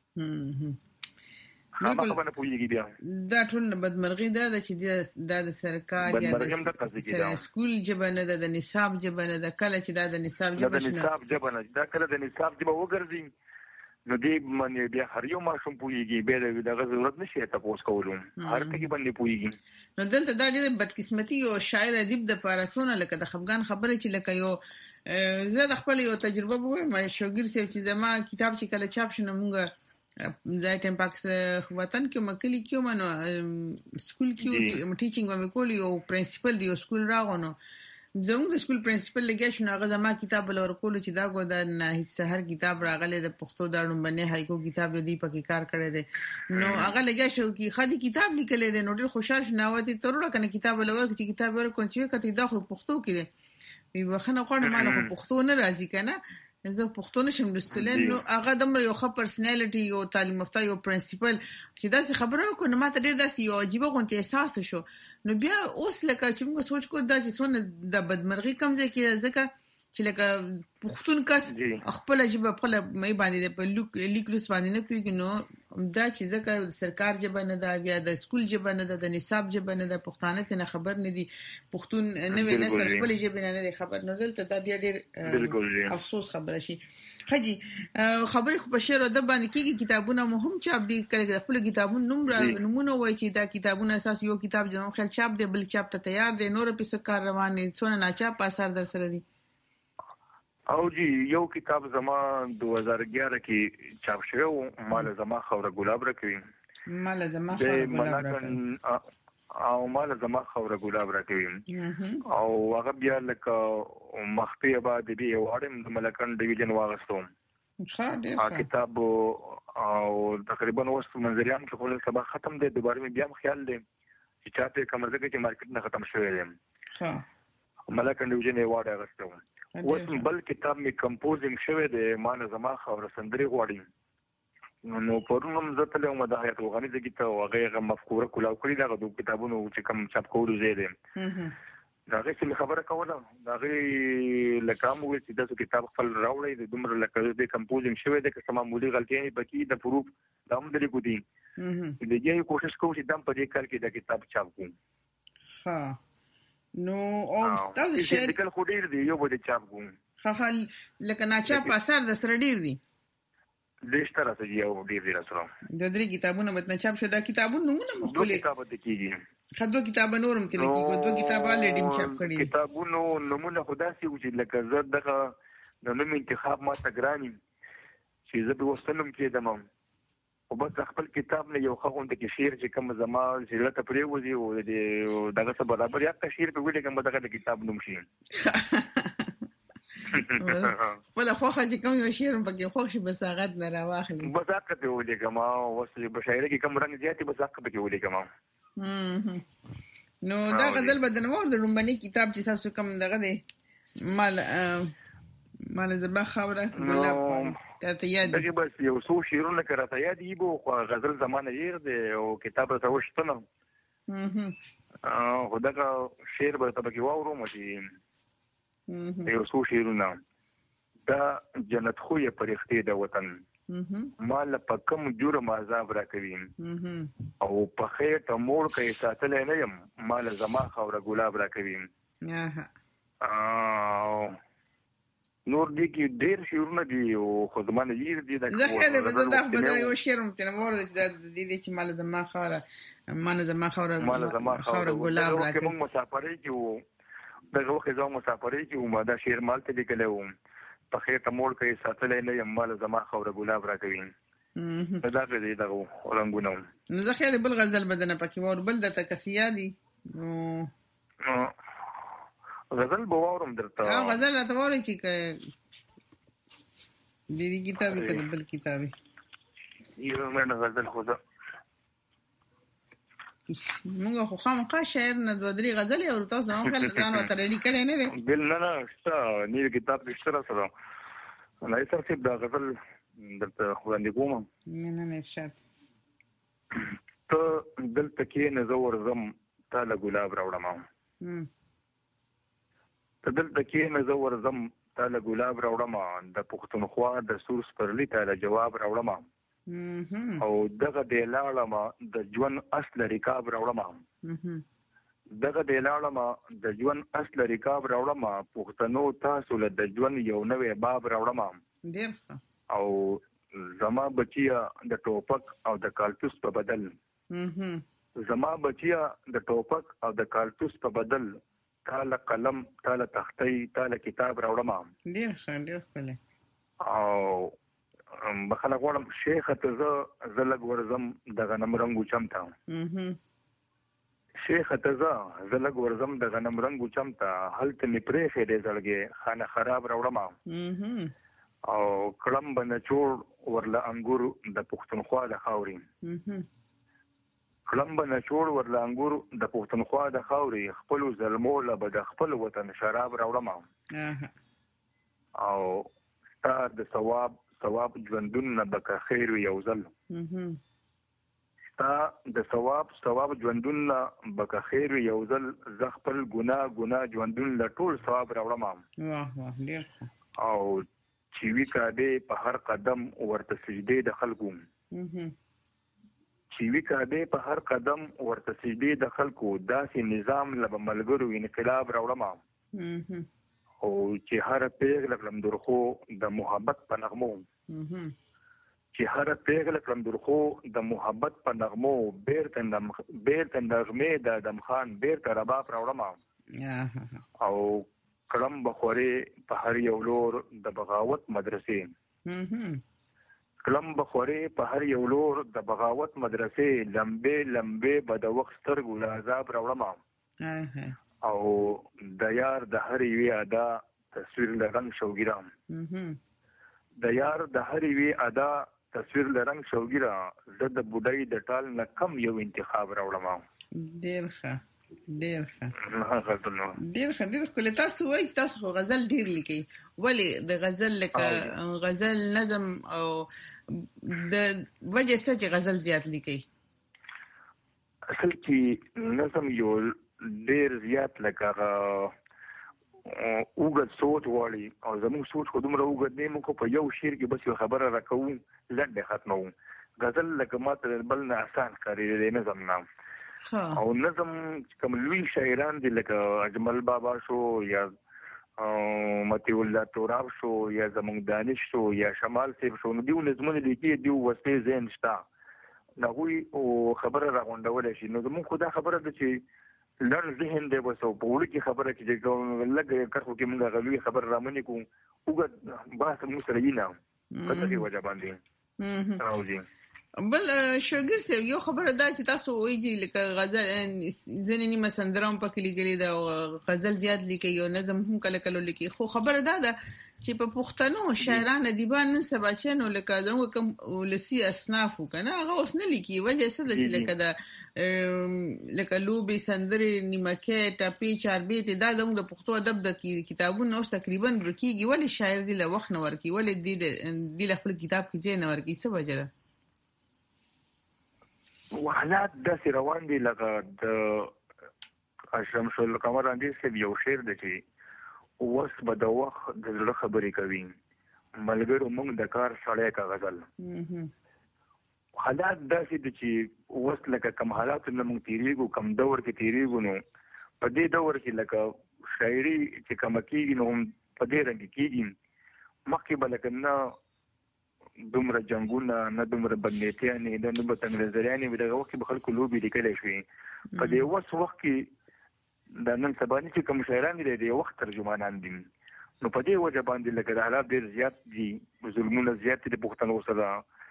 هم هم خبره پویږي بیا دا ټول بدمرغي ده چې دا د سرکار یا د سکول جبه نه ده د نصاب جبه نه ده کله چې دا د نصاب جبه نه د نصاب جبه نه دا کله د نصاب جبه وګرځي نو دې باندې بیا هر یو ماشوم پویږي به دغه ضرورت نشي تاسو کولو هر ټکی باندې پویږي نو دلته دا ډېر بدقسمتي او شاعر ادیب د پارسونه لکه د خفغان خبره چې لکه یو زه د خپل یو تجربه وایم شوګیر سیو چې زما کتاب چې کله چاپ شنه مونږ ځای ټیم پاکس وطن کې مکلی کې منو سکول کې ټیچینګ مې کولی او پرنسپل دی سکول راغونو زموږ د سکول پرنسپل لګیا شو هغه زما کتاب لور کول چې دا ګو د هیڅ سحر کتاب راغله د پښتو داړو باندې هایکو کتاب دی په کې کار کړی دی نو هغه لګیا شو چې خدي کتاب لیکل دی نو ډېر خوشاله شناوتی ترونه کنه کتاب لور چې کتاب ور کوم چې کته دا خو پښتو کې دی وی وخنه غواړم مال خو پښتو نه راځي کنه زه پښتو نشم لوستل نو هغه دمر یو ښه پرسنالټي یو تعلیم یافته یو پرنسپل چې دا څه خبره وکړه ماته ډېر داسې یو عجیب غونډه احساس شو نو بیا اوس لکه چې موږ سوچ کو دا چې څونه د بدمرغي کم ځای کې ځکه چې لکه پښتون کس خپل جبه خپل مې باندې په لیک لیکلوس باندې نه پیږي نو دا چې ځکه سرکار جبه نه دا بیا د سکول جبه نه د نصاب جبه نه د پښتانه ته خبر نه دي پښتون نه ویني سر خپل جبه نه نه خبر نه دلته دا بیا ډېر افسوس خبره شي خجی خبرې خو په شعر او ادب باندې کېږي کتابونه مهم چاپ دي کله خپل کتابونه نوم نمونه وایي چې دا کتابونه اساس یو کتاب جنو خل چاپ دی بل چاپ ته تیار دی نور په سکار روان دي څونه ناچاپ اثر در سره دي او جی یو کتاب زما دو هزار اګیاره کې چاپ شوی مال زما خوره ګلاب راکوي مال زما خوره ګلاب راکوي او مال زما خوره ګلاب راکوي او هغه بیا لکه مخفي آباد دی یو اړم د ملکن ډیویژن واغستوم ښه کتاب او تقریبا اوس منځریان کې خپل سبا ختم دی دوباره مې بیا خیال دی چې چاته کوم ځای کې مارکیټ نه ختم شوی دی ها ملکن ډیویژن ایوارډ اغستوم اوس بل کتاب می کمپوزینګ شوی دی مان زما خوره سندري غواړي نو پرونم زته له مده حیات وغنی د کیته وغه مفکوره کولاو کړی دا د کتابونو چې کم چاپ کولو زیاده دا غي خبره کوله دا غي لکه مو چې دا کتاب خپل راوړی د دومره لکه د کمپوزینګ شوی دی که معمولی غلطۍ بکی د پروف دام درې کو دي د دې کوشش کوم چې دم په دې کال کې دا کتاب چاپ کوم ها نو او تاسو شعر کله خو ډیر دی یو بده چاپ کوم ها ها لکه ناچاپ اثر د سره ډیر دی دیش طرح ته یو ډیر دی سره د درې کتابونه متن چاپ شو دا کتابونه نمونه مخکله کتاب د کیږي خدو کتاب نورم تل کیږي دوه کتابه لډیم چاپ کړي کتابونو نمونه خدا سي چې لکه زړه دغه د نوم انتخاب ما تګرانی چې زه به وستلم کېدم او بس خپل کتاب نه یو خغون د کې شعر چې کوم زما چې لته پرې وځي او د دغه څه برابر یا شعر په ویل کوم دغه کتاب نوم شي ولا خو خاطر کوم یو شعر په کې خو شي بساغت نه راواخلي بساقه په ویل کوم او وسه بشاعره کې کوم رنگ زیاتې بساقه په ویل کوم نو دا غزل بدن مور د لومبني کتاب چې تاسو کوم دغه دی مال مال زبا خبره ګلاب ته یاد دغه بس یو څو شعرونه کراته یاد دی بو غزل زمانه یې دی او کتاب ته وشتنه اه خدای شعر به تبکی واورو مې یو څو شعرونه دا جنت خو یې پرختې د وطن مال په کوم جرم عذاب را کوي او په خیر ته موړ کې ساتلې نه يم مال زما خوره ګلاب را کوي اه نور دي کې ډېر شعرونه دي او خدمانه یې دي د زه خله به زه د یو شعر متنه مور د دې چې مال زما خوره مال زما خوره مال زما خوره ګلاب را کوي موږ مسافرې کې دغه وخت زو مسافرې کې و ما دا شعر مال ته لیکلو په خیر ته موړ کې ساتلې نه یم مال زما خوره ګلاب را کوي دا دې دغه رنگونه نو زه خله بل غزل بدنه پکې ور بل د تکسیا دي نو غزل بوارم درته ها غزل راته وری چې د دې کتابي کده بل کتابي یو مې غزل خو ده موږ خو خامخا شاعر نه دوه درې غزل او تاسو هم خل ځان وته لري کړي نه دي بل نه نه شته نیر کتاب نشته سره نه یې سره د غزل درته خو باندې کوم نه نه شات ته دلته کې نزور زم تعالی ګلاب راوړم ته دلته کې نزور زم تعالی ګلاب راوړم د پښتونخوا د سورس پرلی تعالی جواب راوړم او دغه د لاړم د ژوند اصل ریکاب راوړم دغه د لاړم د ژوند اصل ریکاب راوړم پښتنو تاسو له د ژوند یو نوې باب راوړم ډیر او زما بچیا د ټوپک او د کالتوس په بدل زما بچیا د ټوپک او د کالتوس په بدل تاله قلم تاله تختې تاله کتاب راوړم ډیر ښه ډیر ښه او بخله غواړم شیخ ته زه زلګ ورزم د غنم رنگو چمتا شیخ ته زه زلګ ورزم د غنم رنگو چمتا هلته می پرې خېدې زړګي خانه خراب راوړم او کلم بنه چور ورله انګور د پښتونخوا د خاوري کلم بنه چور ورله انګور د پښتونخوا د خاوري خپل ظلمو له بد خپل وطن شراب راوړم او ستاسو د ثواب ثواب ژوندون نه بک خیر یو ځل تا د ثواب ثواب ژوندون نه بک خیر یو ځل ز خپل ګناه ګناه ژوندون له ټول ثواب راوړم واه واه ډیر او چې وی کاده په هر قدم ورته سجدي د خلکو چې وی کاده په هر قدم ورته سجدي د خلکو داسې نظام له ملګرو انقلاب راوړم او چې هر پیغله کلم درخو د محبت په نغمو چې هر پیغله کلم درخو د محبت په نغمو بیرته د بیرته نغمه د ادم خان بیرته رباب راوړم او کلم بخوري په هر یو لور د بغاوت مدرسې کلم بخوري په هر یو لور د بغاوت مدرسې لمبه لمبه بد وخت سترګو عذاب راوړم او د یار د هر وی ادا تصویر لرنګ شوګیرام د یار د هر وی ادا تصویر لرنګ شوګیرا زه د بډای د ټال نه کم یو انتخاب راوړم ډیر ښه ډیر ښه غزل ډیر ښه ډیر کله تاسو وایي تاسو غزل ډیر لیکي ولی د غزل لکه غزل نظم او د وجه څه چې غزل زیات لیکي اصل کې نظم یو ډیر زیات لکه اوګه سوچ وړي او زموږ سوچ خو دومره اوګه دی موږ په یو شعر کې بس یو خبره راکوو لنډه ختمو غزل لکه ماته بل نه آسان کاری دی نظم نام او نظم کوم لوی شاعران دي لکه اجمل بابا شو یا متی الله توراب شو یا زمونږ دانش شو یا شمال سیب شو نو دیو نظمونه لیکي دیو وسته زین شتا نغوی او خبره راغونډول شي نو زموږ خدا خبره ده چې لړ ذهن دی وسو په وړي کې خبره کې چې لګ کړو کې موږ غوي خبر رامنې کو وګ باسه مو سره یې نه په دې وجه باندې او جی بل شوګر سه یو خبره ده چې تاسو وایي لکه غزل ځنې نیمه سندرام پکې لګري دا غزل زیات لیکي یو نظم هم کله کله لیکي خو خبره ده ده چې په پښتنو شاعران ادیبان نن سبا چنو لکه زموږ کوم ولسی اصناف کنه هغه اوس نه لیکي وجه څه ده چې لکه دا لکه لوبي سندري نیمکه ټاپي چاربي دا زموږ د پښتو ادب د کتابونو اوس تقریبا رکیږي ولی شاعر دی له وخت نه ورکی ولی دی د خپل کتاب کې ځای نه ورکی څه وجه ده وحالات داسې روان دي لکه د شمس القمر اندیز کې یو شعر دی چې اوس به د وخت د زړه خبرې کوي ملګرو موږ د کار سړی کا غزل حالات داسې دي چې اوس لکه کم حالات نه موږ تیریږو کم دور کې تیریږو نو په دې دور کې لکه شاعري چې کم کېږي نو په دې رنګ کېږي مخکې به لکه نه دومره جنګونه نه دومره بدنیتیانې نه دومره تنګ نظریانې دغه وخت کې به خلکو لوبې لیکلی شوې په دې اوس وخت کې د نن سبا چې کوم شاعران دي د وخت ترجمانان دي نو په دې وجه باندې لکه د حالات ډېر زیات دي ظلمونه زیات دي د پښتنو سره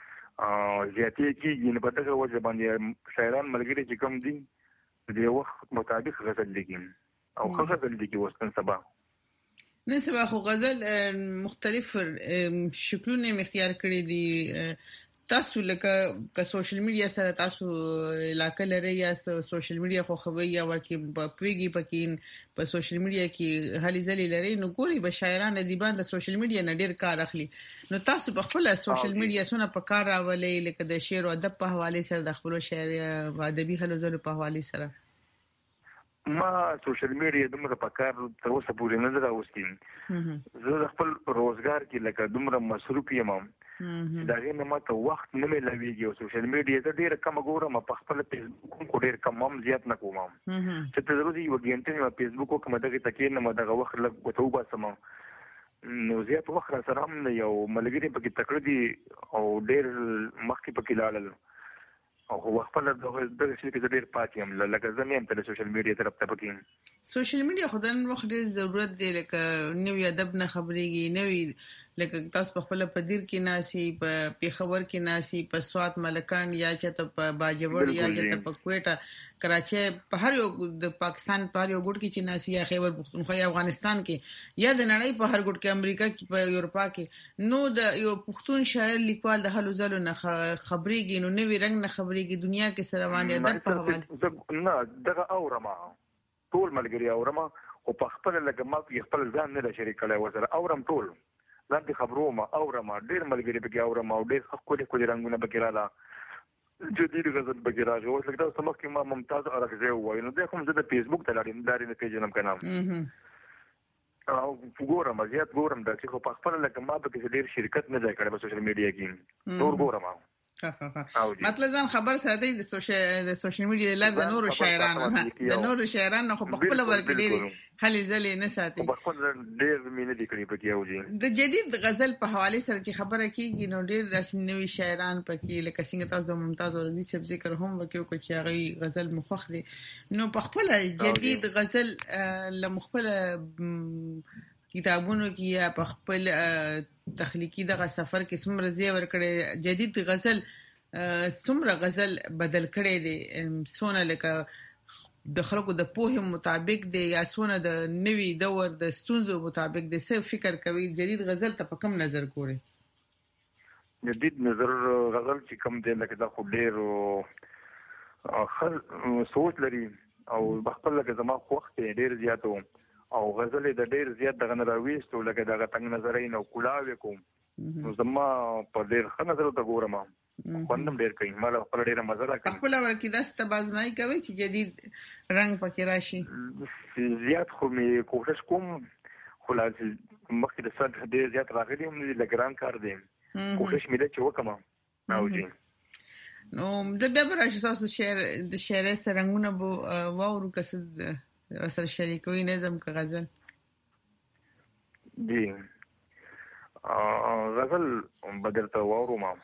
زیاتې کېږي نو په دغه وجه باندې شاعران ملګري چې کوم دي د وخت مطابق غزل لیکي او ښه غزل لیکي اوس نن سبا نن سبا خو غزل مختلف شکلونه اختیار کړي دي تاسو لکه که سوشل میډیا سره تاسو علاقه لري یا سوشل میډیا خو خوي یا ورکی په پیګي پکین په سوشل میډیا کې هلي ځلې لري نو ګوري به شاعران ادیبان د سوشل میډیا نه ډیر کار اخلي نو تاسو په خپل سوشل میډیا سونه په کار راولې لکه د شعر او ادب په حواله سره د خپل شعر او ادبي هلو ځلو په حواله سره ما سوشل میډیا دومره په کار تر اوسه پورې نه راوستم زه د خپل روزګار کې لکه دومره مصروف یم دا غوښنه ماته وخت نه ملويږي او سوشل میډیا ته ډیر کم ګورم په خپل فیسبوک کو ډیر کم هم زیات نه کوم چې ته ضروري یو ګینټه په فیسبوک کو مده کې تکې نه مده وخت لګ وته وباسم نو زیات وخت سره هم یو ملګری پکې تکړه دي او ډیر مخکې پکې لاړل او خپل د دغه شي کې ډیر پاتې هم لکه زمين ته سوشل میډیا طرف ته پکې سوشل میډیا خدای وخت ډیر ضرورت دی لکه نوې ادب نه خبرېږي نوې لکه تاسو په خپل پدیر کې ناسي په پیښور کې ناسي په سوات ملکان یا چې په باجوړ یا چې په کوټه کراچي په هر یو د پاکستان په هر یو ګوټ کې چې ناسي یا خیبر پختونخوا یا افغانستان کې یا د نړۍ په هر ګوټ کې امریکا کې په یورپا کې نو د یو پښتون شاعر لیکوال د هلو ځلو نه خبرېږي نو نوې رنگ نه خبرېږي دنیا کې سره باندې ادب په حواله نه دغه اورما ټول ملګری اورما او په خپل لکه ما خپل ځان نه شریک کړی وزره اورم ټول ځکه خبرو ما اورما ډیر ملګری پکې اورما او ډیر خپل کولې رنگونه پکې رااله جديد غزل پکې راغی او لکه تاسو مخکې ما ممتاز ارغزه وای نو دا کوم زه د فیسبوک ته لاړم داري نه پیژنم کنه او ګورم زیات ګورم دا چې په خپل لکه ما پکې ډیر شرکت نه ځای کړی په سوشل میډیا کې ټول ګورم مطلب ځان خبر ساتي د سوشل د سوشل میډیا لار د نورو شاعرانو د نورو شاعرانو خو په خپل ورګډيري هلي ځلې نه ساتي په خپل ډېر مینه دي کړی پکې او جی د جدید غزل په حواله سره چې خبره کیږي نو ډېر داسې نوي شاعران پکې لکه څنګه تاسو د ممتاز اورنی صاحب ذکر هم وکړو چې هغه غزل مخخ دي نو په خپل جدید غزل له مخبل کتابونو کې یا په خپل تخلیقي دغه سفر کې څومره زی ور کړی جدید غزل څومره غزل بدل کړي دي سونه لکه د خلکو د پوهه مطابق دی یا سونه د نوي دور د ستونزو مطابق دی څه فکر کوي جدید غزل ته په کوم نظر ګوري جدید نظر غزل چې کوم دی لکه دا خو ډېر خل سوچ لري او بخپل لکه زما وخت ډېر زیاتو او غزل د ډېر زیات دغه راويستو لکه دغه تنگ نظرین او کلاوي کوم نو زما په ډېر ښه نظر ته ګورم خوندم ډېر کوي مال خپل ډېر مزه راکړي خپل ورکی داسته بازمای کوي چې جدید رنگ پکې راشي زیات خو می کوشش کوم خو لازم مخکې د سر ډېر زیات راغلي هم دي لګران کار دي کوشش مې ده چې وکم او جی نو د بیا براشي تاسو شعر د شعر سره رنگونه بو واورو کسد سره شریکوي نظم کا غزل دی غزل بدرته واورو ما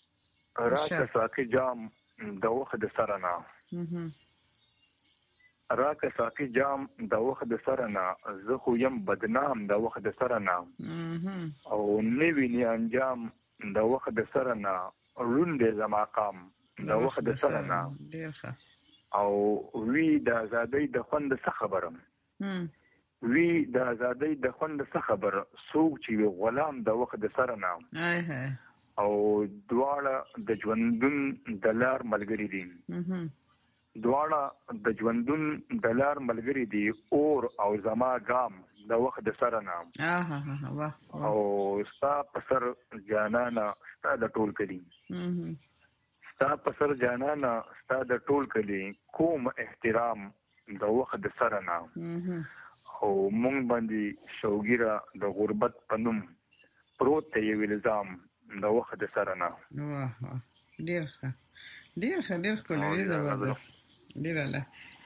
راکه ساقي جام د وخت د سرنا راکه ساقي جام د وخت د سره نه زه خو یم بدنام د وخت د سره نه او نوی نه انجام د وخت د سره نه روند زما قام د وخت د سره نه او وی د ازادۍ د خوند څه خبرم وی د ازادۍ د خوند څه خبر سوق چې غلام د وخت د سره نه او دواړه د ژوندون د لار ملګری دي دواړه د ژوندون د لار ملګری دي اور او زما ګام د وخت د سره نه او ستا پسر جانانا ستا د ټول کلی ستا پسر جانانا ستا د ټول کلی کوم احترام د وخت د سره نه او مونږ باندې شوګیره د غربت پنوم پروت یو الزام د وخت د سره نه واه واه ډیر ښه ډیر ښه ډیر کولای زبردست ډیر الله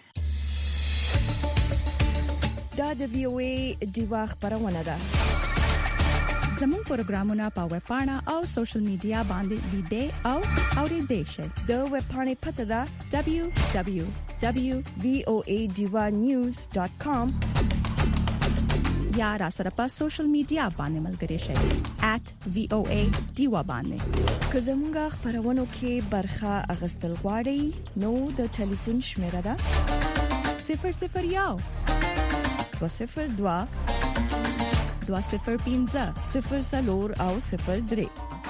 دا د وی او ای دیوا خبرونه ده زموږ پروګرامونه په ویب پاڼه او سوشل میډیا باندې لیدئ او اوریدئ شئ د ویب پاڼې پته ده دبليو دبليو دبليو ډاٹ وی او ای دیوا نیوز ډاټ کام یا را سره په سوشل میډیا باندې ملګري شئ ایٹ وی او ای دیوا باندې که زموږ خبرونه کې برخه اغستل غواړئ نو د ټلیفون شمیره ده صفر صفر یو دو صفر دو دو صفر پنځه صفر سلور او صفر درې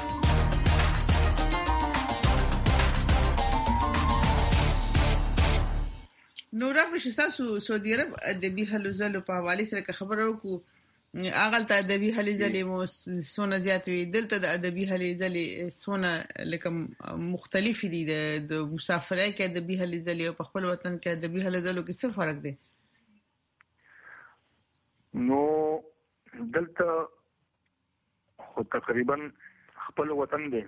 نو را په شتاسو سعودي عرب ادبي حلزلو په حواله سره خبرو کو اغل ته ادبي حلزلې مو سونه زیات وي دلته د ادبي حلزلې سونه لکه مختلف دي د مسافرای کې ادبي حلزلې او په خپل وطن کې ادبي حلزلو کې څه فرق دی نو دلته خو تقریبا خپل وطن دی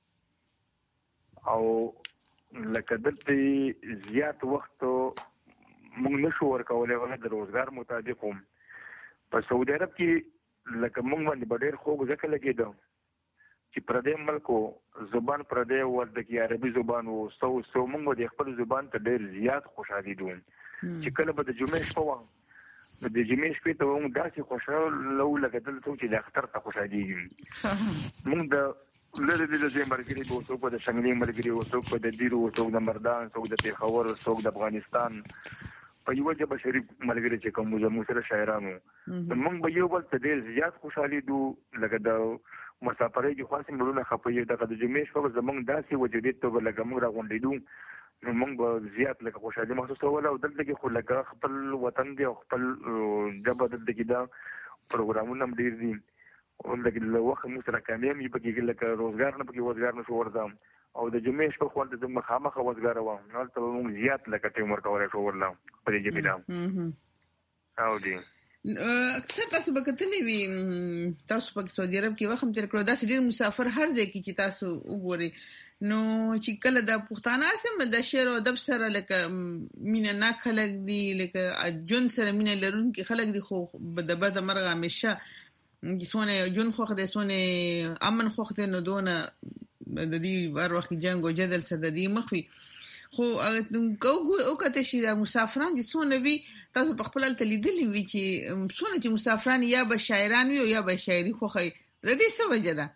او لکه دلته زیات وخت موږ نشو ورکولای ول د روزګار مطابق هم په سعودي عرب کې لکه موږ باندې ډېر خوږ ځکه لګیدو چې پردې ملکو زبان پردې ورته کې عربي زبان او سو سو موږ د خپل زبان ته ډېر زیات خوشاله دي چې کله به د جمعې شپه و د جمعې شپې ته موږ داسې خوشاله لو لګیدل چې د اختر ته خوشاله دي موږ د لږ د دې مرګري په څوک د شنګلي مرګري او څوک د دیرو او څوک د مردان څوک د پیښور څوک د افغانستان په یو ځای بشری مرګري چې کوم زموږ سره شاعرانو موږ به یو بل ته ډېر زیات خوشاله دو لکه د مسافرۍ کې خاصه مړونه خپې د جمعې شپه زموږ داسې وجودیت ته لکه موږ راغونډېدو نو موږ به زیات لکه خوشاله محسوسول او دلته کې خو لکه خپل وطن دی او خپل جبه دلته کې دا پروګرامونه ډېر دي او لکه له وخت مو سره کامیاب یې پکې لکه روزګار نه پکې روزګار نشو ورځم او د جمعې شپه خو د مخامخ روزګار و نو ته موږ زیات لکه ټیم ورکول شو ورلا پرې کې بلا او دی اکثر تاسو به کتلې وي تاسو په سعودي عرب کې وخت تر کړو دا ډېر مسافر هر ځای کې چې تاسو وګورئ نو چې کله د پښتانه سم د شعر او ادب سره لکه مینه نه خلک دي لکه جون سره مینه لرونکي خلک دي خو د بد مرغه همیشه سونه جون خوخ د سونه امن خوخ د نو دونه د دې ور وخت جنگ او جدل سره د دې مخوي خو او کته شي د مسافران دي سونه وی تاسو په خپل تلیدلې وی چې سونه چې مسافران یا به شاعران وي او یا به شاعري خوخي د دې څه وجه ده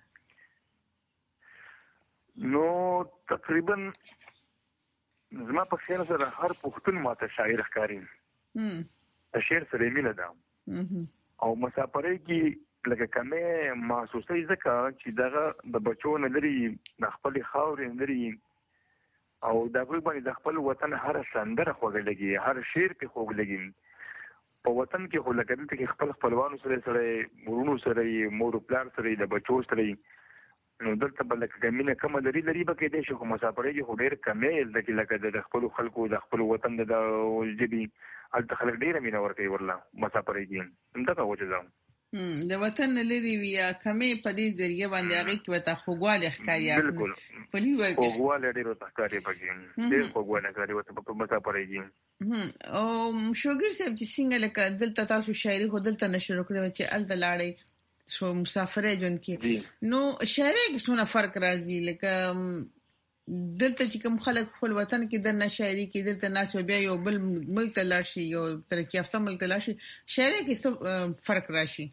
نو تقریبا زما په خیال سره هر پښتون ماته شاعر ښکاري هم شعر سره مینه ده او مسافرۍ کې لکه کمه محسوسه ځکه چې دغه د بچو نه لري د خپل خاورې لري او د غوي باندې د خپل وطن هر سندره خوږ لګي هر شعر په خوږ لګي په وطن کې خو لکه دلته کې خپل خپلوانو سره سره ورونو سره مور پلار سره د بچو سره نو دلته بل کمینه کوم لري لري به کې د شو مسافرۍ کې خو ډېر کمه لکه د خپل خلکو د خپل وطن د جبي الته خلک ډېر مینه ورکوي ورلا مسافرۍ کې همدا وجه ده د وطن لري ویا کمې په دې ذریعہ باندې هغه کې وتا خوګواله ښکاري بالکل په لوي ورګه خوګواله ډېر وتا ښکاري پکې ډېر خوګواله ښکاري وتا په مسافرۍ کې او شوګر صاحب چې څنګه لکه دلته تاسو شاعري خو دلته نشو کړو چې ال دلاړې سو مسافرې جون کې نو شاعري کې څونه فرق راځي لکه دلته چې کوم خلک خپل وطن کې د نشایري کې دلته ناس بیا یو بل ملک ته لاړ شي یو ترقی یافته ملک ته لاړ شي شاعري کې څه فرق راشي؟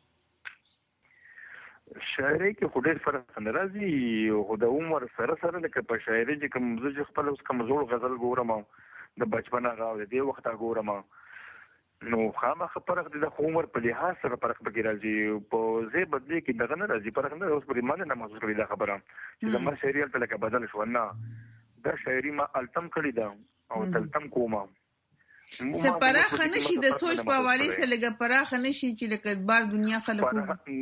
شاعري کې خو ډېر فرق نه راځي خو د عمر سره سره لکه په شاعري کې کوم زه خپل اوس کوم زوړ غزل ګورم د بچپن هغه د دې وخت ګورم نو خامخ فرق د عمر په لحاظ سره فرق پکې راځي په زه بدلی کې دغه نه راځي فرق نه اوس پر ایمان نه محسوس کړی دا خبره چې د مر شاعري په لکه بدل شو نه دا شاعري ما التم کړی دا او تلتم کومه څه پراخه نشي د سوچ په حواله سره لګه پراخه نشي چې لکه بار دنیا خلکو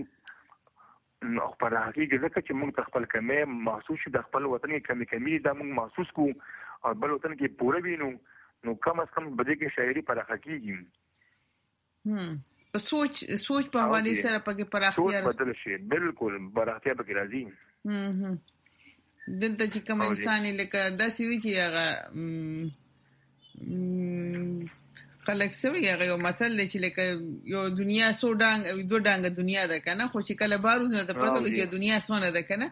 نو په حقیقت کې چې موږ خپل کمه محسوس د خپل وطن کې کمی کمی دا موږ محسوس کو او بل وطن کې پوره وینو نو کم از کم بده کې شاعري پر حقیقي هم په سوچ سوچ په حواله سره پکې پراختیا بدل شي بالکل پراختیا پکې راځي هم هم دلته چې کوم انسان لکه داسې وی چې هغه خلک سوي هغه یو متل دی چې لکه یو دنیا سو ډانګ دو ډانګ دنیا ده کنه خو چې کله بارو نه ته پته لګي دنیا سونه ده کنه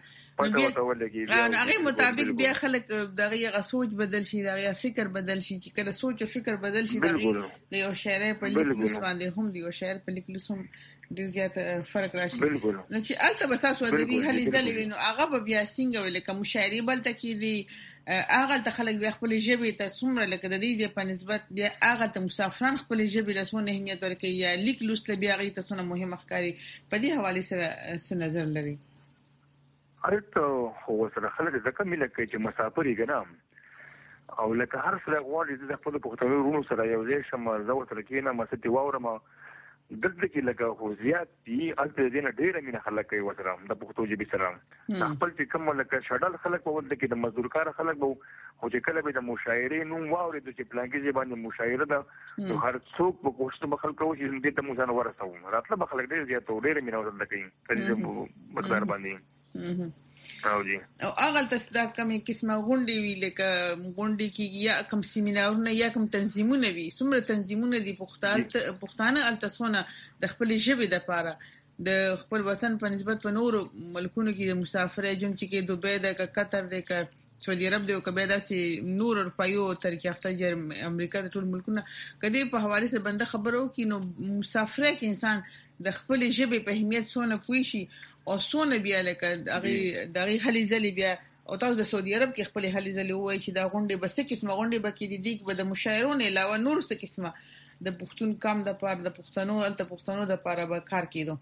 نو هغه مطابق بیا خلک دغه یو سوچ بدل شي دغه فکر بدل شي چې کله سوچ او فکر بدل شي دغه یو شاعر په لیکلو باندې هم دی یو شاعر په لیکلو هم ډیر زیات فرق راشي نو چې الته بس تاسو د دې هلي ځلې نو هغه بیا څنګه ویل کوم شاعري بل تکي دی هغه ته خلک بیا خپل ژبې ته څومره لکه د دې په نسبت بیا هغه ته مسافران خپل ژبې له څونه اهمیت ورکوي یا لیک لوست بیا هغه ته څونه مهمه ښکاري په دې حواله سره څه نظر لري؟ البته خو سره خلک ځکه ملي کوي چې مسافر یې ګنام او لکه هر څه غواړي د خپل پښتون ورونو سره یو ځای شم زو تر کې نه مستی واورم دلته کې لکه خو زیات دي البته دې نه ډېر مینه خلک کوي وسره د پښتو ژبې سره خپل چې کوم لکه شډل خلک په ولته کې د مزدور کار خلک وو خو چې کله به د مشاعره نو واوري د چې پلانګي ژبه مشاعره ده نو هر څوک په کوشش به خلک کوي چې دې ته مو ځان ورسوم راتله به خلک ډېر زیات ډېر مینه ورته کوي کله مقدار باندې او جی او هغه تاسو دا کومه قسمه غونډې وی لکه غونډې کې یا کوم سیمینارونه یا کوم تنظیمونه وی څومره تنظیمونه دي پښتانه پښتانه التسونه د خپل ژبې د لپاره د خپل وطن په نسبت په نور ملکونو کې د مسافرۍ جون چې کې دوبه د قطر د سعودي عرب د کبه داسې نور اروپایو ترکیه افتجر امریکا د ټول ملکونو کدی په حواله سره بنده خبرو کې نو مسافر کې انسان د خپل ژبې په اهمیت څونه پوي شي او څونه بیا لکه هغه دغه هلي ځلې بیا او تاسو د سعودي عرب کې خپل هلي ځلې وایي چې دا غونډې بس قسمه غونډې بکې دي د به د مشاعرونو علاوه نور څه قسمه د پښتون کام د پاره د پښتنو الته پښتنو د پاره به کار کیدو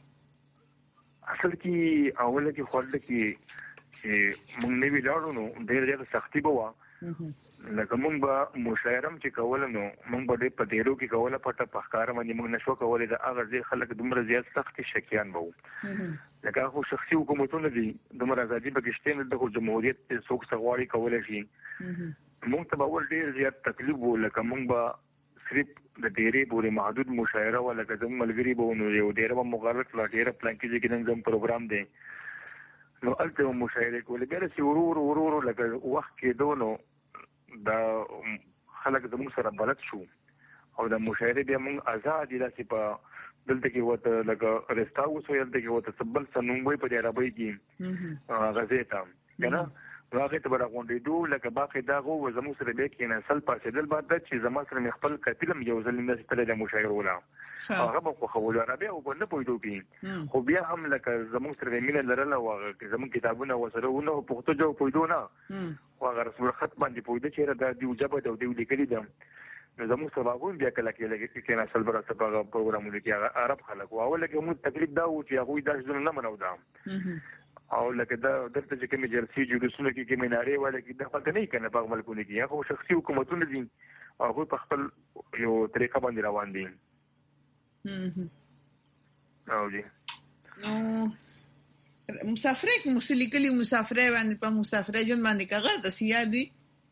اصل کې اوله کې خپل کې چې مونږ نه ویلاړو نو ډېر ډېر سختي بوا لکه مونږ به مشاعرم چې کول نو مونږ به په ډیرو کې کوله پټه پخکار باندې مونږ نشو کولای د هغه ځای خلک دومره زیات سخت شکیان وو لکه خو شخصي حکومتونه دي دومره ازادي بګشتې نه د جمهوریت څوک سغواړي کولای شي مونږ ته به ول ډیر زیات تکلیف وو لکه مونږ به صرف د ډیرې پورې محدود مشاعره ولا کزم ملګری به نو یو ډیره به مقرر کړه ډیره پلان کې چې نن پروګرام دی نو الته مشاعره کولې بیا چې ورور ورور لکه وخت کې دونو دا خلک زموږ سره بلد شو او د مشاعره بیا موږ آزاد دي چې په دلته کې وته لکه رستاو سو یلته کې وته سبل سنوم وي په عربی کې غزیتا کنه هغه ته برغونډې دوه لکه باقي دا غو زموږ سره به کې نه اصل پاسې دل بعد چې زموږ سره خپل کتلم یو ځل نه ستل د مشاعره ولا هغه په خو عربی او په نه پویدو کې خو بیا هم لکه زموږ سره مینه لرله او زموږ کتابونه وسره ونه پښتو جو پویدو نه او هغه رسول خط باندې پویده چې دا دی وجبه د دی لیکلي ده نو زموږ سره هغه بیا کله کې لګي کې نه اصل برابر په پروګرامونو کې عرب خلک او اول کې موږ تکلیف دا و چې هغه د ځل نه منو دا او لکه دا دلته چې کوم جرسي جلوسونه کې کې منارې ولا کې د خلک نه کنه په ملکونه کې هغه شخصي حکومتونه دي هغه په خپل یو طریقه باندې روان دي او جی نو مسافر کې مسلکلی مسافر باندې په مسافر جون باندې کاغه د سیادوي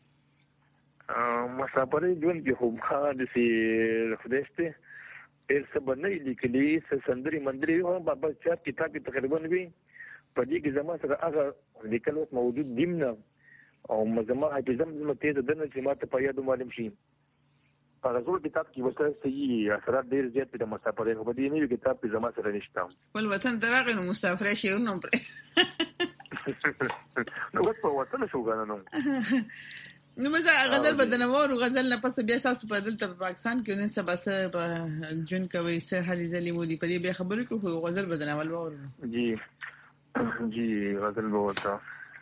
مسافر جون کې خو خا د سي خدشته ډېر څه باندې لیکلي څه سندري مندري او بابا چې کتاب تقریبا وي په دې کې زما سره هغه لیکل اوس موجود دیم نه او مزما حافظم زما تیز دنه چې ماته په یاد معلوم شي په رسول کتاب کې وسره صحیح اثرات ډېر زیات د مسافرۍ په دې نه کتاب کې زما سره نشته ول وطن دراغه نو مسافرۍ شي نو پر نو په وطن شو غننو نو مزه غزل بدنوار غزل نه پس بیا تاسو په دلته په پاکستان کې نن سبا سره جون کوي سره هلي ځلې مودي په دې بیا خبرې کوو غزل بدنوال وره جی جی غزل بوتا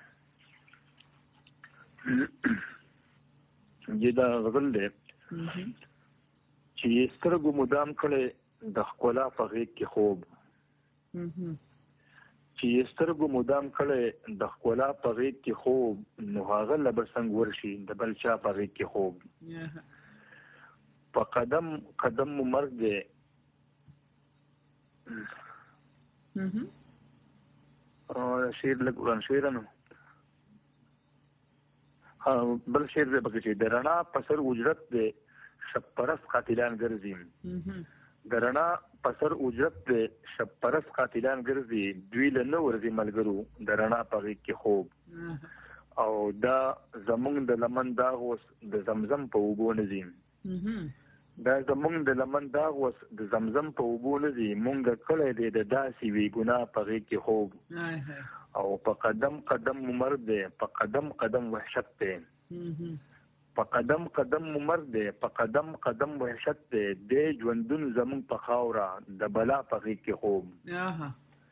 جی دا غزل دې چې سترګو مدام کړي د خپل په غیږ کې خوب چې سترګو مدام کړي د خپل په غیږ کې خوب نو هغه لبر څنګه ورشي د بل چا په غیږ کې خوب په قدم قدم مرګ دی اه شیر له قرآن شیرانو ها بل شیر دې پکې چې درنا پسر اجرت دې شپرس قاتلان ګرځي درنا پسر اجرت دې شپرس قاتلان ګرځي دوی له نو ورځي ملګرو درنا پغې کې خوب او دا زمونږ د لمن داغ وس د زمزم په وبو نزیم دا زمونږ د لمن داغ وس د زمزم په وبو نزیم مونږ کله دې د داسي وی ګنا پغې کې خوب او په قدم قدم مرد دې په قدم قدم وحشت دې په قدم قدم مرد دې په قدم قدم وحشت دې د ژوندون زمون په خاورا د بلا په غي کې خوب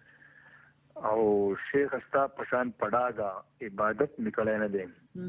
او شیخ استا پشان پډاګا عبادت نکړای نه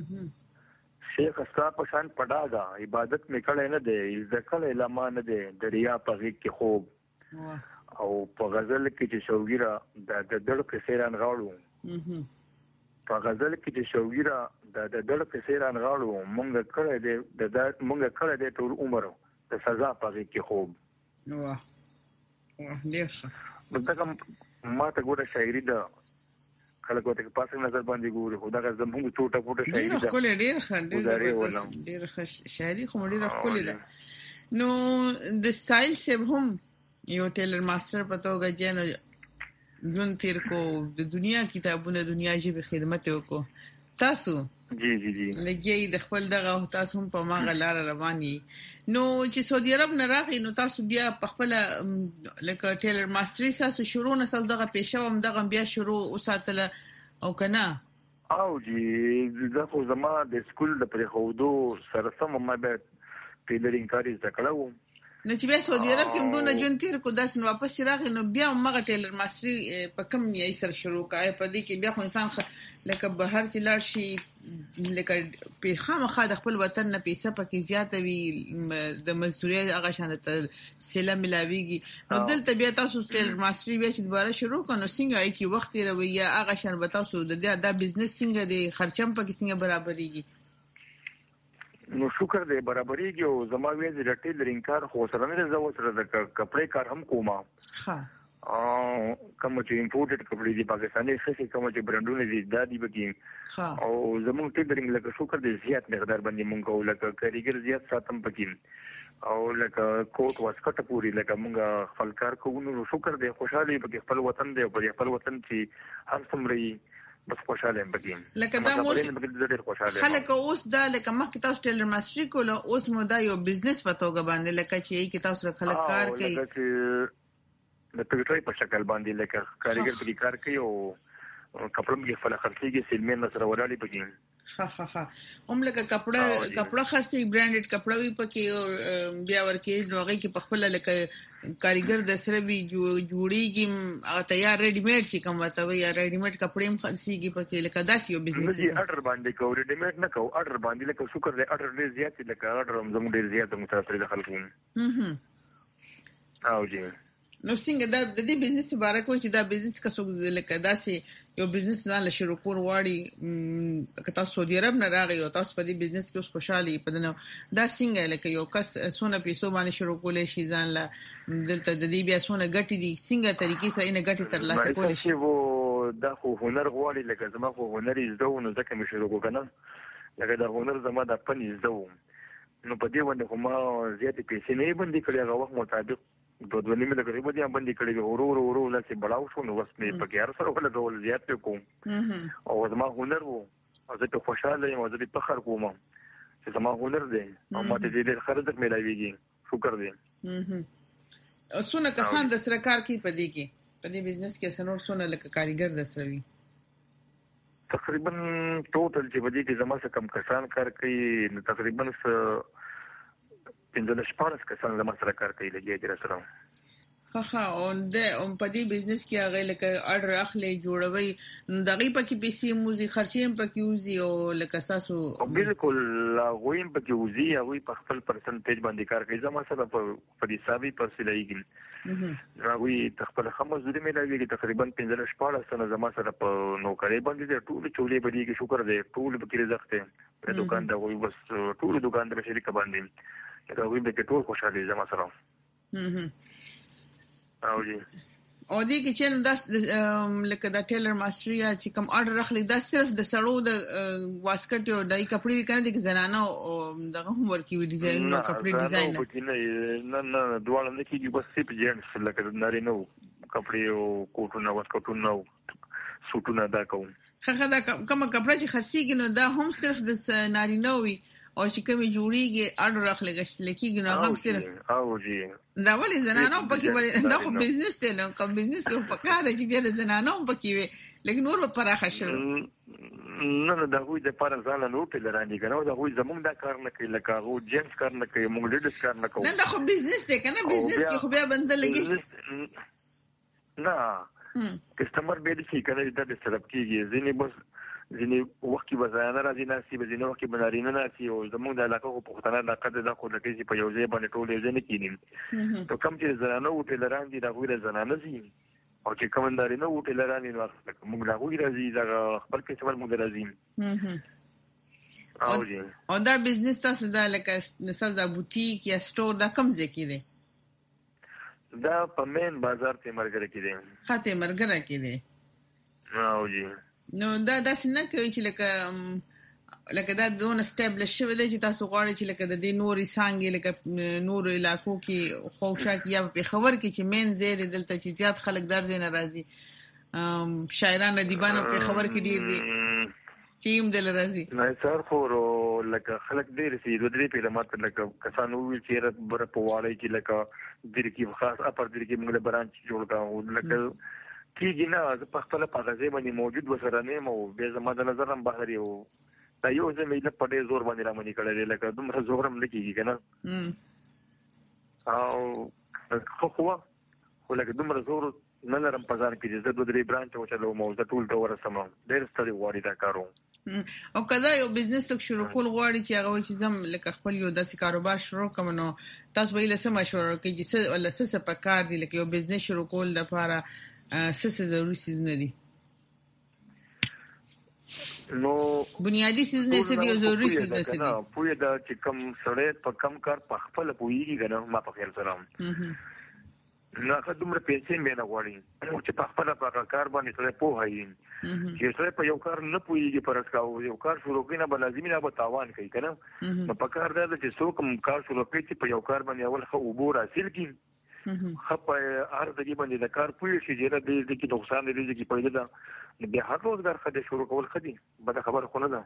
دې شیخ استا پشان پډاګا عبادت نکړای نه دې ذکر لمان دې دریا په غي کې خوب او په غزل کې چې شوګیرا د دړ په سیران غاړو په غزل کې چې شوګیرا د د دړ په سیران غاړو مونږ کړه دې د مونږ کړه دې ټول عمر د سزا په کې خوب واه واه ډیر ښه دغه ما ته ګوره شاعري ده کله کوته په پاسه نظر باندې ګوري خو دا زموږ ټوټه ټوټه شاعري ده ډیر ډیر ښه ډیر ښه شاعري خو ډیر ښکلې ده نو د سټایل سیب هم یو ټیلر ماستر پتوګه جنو جون تیر کو د دنیا کتابونه دنیا جیب خدمت وکړو تاسو جی جی جی لګي د خپل دغه تاسو هم په ماغه لار رواني نو چې سعودي عرب نه راغی نو تاسو بیا په خپل لکه ټیلر ماستري تاسو شروع نه تاسو دغه پېښه هم دغه بیا شروع وساتله او کنه او جی زه خو زما د سکول د پرې خودو سره سم ما به ټیلرینګ کاری زکړو نو چې بیا سعودي عرب کې موږ نه جون تیر کو داس نو واپس راغی نو بیا موږ ټیلر ماستري په کوم یې سر شروع کای په دې کې بیا خو انسان خ... لکه بهر چې لاړ شي لکه په خامخا د خپل وطن نه پیسې پکې زیاته وي د مزدوري هغه شان ته سله ملاويږي نو دلته بیا تاسو ټیلر ماستري بیا چې دوباره شروع کړو څنګه ای کی وخت روي یا هغه شان به تاسو د دا بزنس څنګه دی خرچم پکې څنګه برابرېږي نو شکر دې برابرېږي او زما وې د ټیلرینګ کار خو سره نه زو سره د کپڑے کار هم کوما ها او کوم چې امپورټډ کپڑے دي پاکستاني خسي کوم چې برانډونه دي دادي بګي او زموږ ټیلرینګ لکه شکر دې زیات مقدار باندې مونږ او لکه کاریګر زیات ساتم پکې او لکه کوټ واسکټ پوری لکه مونږ خپل کار کوو نو شکر دې خوشاله په خپل وطن دې په خپل وطن چې هر څومره بس خوشاله یم بګین لکه دا مو خلک اوس دا لکه مخکې تاسو ټیلر ماستري کوله اوس مو دا یو بزنس په توګه باندې لکه چې کې تاسو خلک کار کوي د پېټري په شکل باندې لکه کاریګر په کار کوي او کپړم کې فل خرڅيږي سیلمن سره ولاړی بګین ها ها ها هم لکه کپڑا کپڑا خرڅي برانډډ کپڑا وي پکې بیا ورکې نوغي کې په خپل لکه کاریګر د سره وی جوړیږي هغه تیار ریډی میډ چې کوم وته وي یا ریډی میډ کپڑے هم خرڅيږي پکې لکه داسې یو بزنس دی اډر باندې کو ریډی میډ نه کو اډر باندې لکه شکر دې اډر ډیر زیات لکه اډر هم زموږ ډیر زیات متاثر دي خلکو هم او جی نو څنګه دا د دې بزنس لپاره کوم چې دا بزنس کسو لکه داسې یو بزنس نه له شروع کول واړي که تاسو سعودي عرب نه راغی او تاسو په دې بزنس کې اوس خوشالي پدنه دا څنګه لکه یو کس سونه پیسو باندې شروع کولې شي ځان لا دلته د دې بیا سونه ګټي دي څنګه طریقې سره نه ګټي تر لاسه کولې شي وو دا خو هنر غواړي لکه زما خو هنر زده نو ځکه مې شروع وکړم لکه دا هنر زما د پنځ زده نو په دې باندې کومه زیاتې پیسې نه باندې کړې هغه وخت مطابق دوه دوه نیمه لکه به دې باندې کړی ورو ورو ورو لکه بڑاو شو نو وس مې په کار سره ولا ډول زیات کوم او زما هنر وو او زه ته خوشاله یم او زه په فخر کوم چې زما هنر دی او ماته دې ډېر خرج ملایويږي شکر دی سونه کسان د سره کار کوي په دې کې په دې بزنس کې سنور سونه لکه کاریګر د سره وي تقریبا ټوټل چې بدی کې زما څخه کم کسان کار کوي تقریبا پنځه شپږ کسان زما سره کار کوي لګي اجر سره. ها ها او د په دې بزنس کې هغه لکه اډر اخلي جوړوي دغه پکې پیسې موزي خرچې پکې وزي او لکه تاسو بالکل غویم پکې وزي هغه په خپل پرسنټیج باندې کار کوي زما سره په حسابي پرسلایږي هغه تخپل خمسوري مې لګي تقریبا پنځه شپږ سنه زما سره په نوکري باندې ټول چولې باندې کې شکر دې ټول به کې رزق ته په دکان دا وي بس ټول دکان د شریک باندې دا وي به ټول خوشاله زما سره. او دي او دې کې چې داس لکه دا ټیلر ماستریا چې کوم اډر اخلي دا صرف د سړو د واسکټ او دای کپړې کنه د زنانو دغه هم ورکی وی ډیزاین نو کپړې ډیزاین نه نه دواړه نه کیږي بس سپ جنټس لکه ناري نو کپړې او کوټونه واسکټونه سوټونه دا کوم خخه دا کوم کپړې چې خرسيږي نو دا هم صرف د ناري نو وي او چې کومي جوړیږي اډر اخلي غشل کېږي نو هم صرف او جی دا ولې زنانو پکې ولې دا خو بزنس دی نو کوم بزنس کې په کار دی چې بیا د زنانو پکې وي لیکن نور په راخه شو نه نه دا وې د پاره ځاله نو ټل رانی کنه دا وې زمونږ دا کار نه کوي لکه هغه جنس کار نه کوي موږ لیډس کار نه کوو نه دا خو بزنس دی کنه بزنس کې خو بیا بنده لګي نه کسٹمر به دې کنه دا د سبب کېږي ځینې بس ځینې وخت کې بزانه راځي ناسي به ځینې وخت کې بنارینه ناسي او زموږ د علاقې په پښتنه علاقې د خو لکه چې په یو ځای باندې ټول یې نه کینیم نو کم چې زنانه او ټیلران دي دا غوړه زنانه سي او چې کومندارینه او ټیلران نو موږ لا غوړي راځي دا خپل کې څومره موږ راځي او جی او دا بزنس تاسو دا لکه مثلا دا بوتیک یا سٹور دا کم ځای کې دی دا په مین بازار ته مرګره کې دی خاطه مرګره کې دی او جی نو دا داسې نه کوي چې لکه لکه دا دون اسټابلیش شوی دی چې تاسو غواړئ چې لکه د دې نوري څنګه لکه نور علاقو کې خوشاک یا په خبر کې چې مین زیر دلته چې زیات خلک درځي ناراضي شاعران ادیبانو په خبر کې ډیر دي ټیم دل راځي نه سر خو لکه خلک ډیر سي د دې په لمات لکه کسانو ویل چې رات بر په واړی کې لکه د دې خاص اپر د دې موږ برانچ جوړ کاو لکه کیږي نه په خپل پاغازه باندې موجود وسره نه مو به زما د نظر هم بهر یو دا یو زمې له پټې زور باندې را منی کړل لکه دومره زور هم لکېږي کنه او خو خو خو لکه دومره زور نه لرم پزار کې د دوه درې برانچ او چلو مو د ټول ډور سمو ډېر ستړي واري دا کارو او کله یو بزنس شروع کول غواړي چې هغه چې زم لکه خپل یو داسې کاروبار شروع کوم نو تاسو به له سم مشوره کوي چې ولا څه څه پکار دي لکه یو بزنس شروع کول د لپاره څه څه ضروري څه دي نو بنیادی څه نه څه دي ضروري څه دي نه پوهه دا چې کم سره په کم کار په خپل پوهیږي کنه ما په خیال سره نه خدومره پیسې مې نه غواړي چې په خپل په کار باندې سره پوهایي چې سره په یو کار نه پوهیږي پرس کاو یو کار شروع کینه بل لازمي نه به تاوان کوي کنه نو په کار دا چې څوک کار شروع کوي چې په یو کار باندې اول خو وبور حاصل کی خپه هر دغه باندې د کار پوي شي چې د دې کې نقصان لري چې پیدا ده بیا هر روزګار خدای شروع کول خدي به خبر خونه ده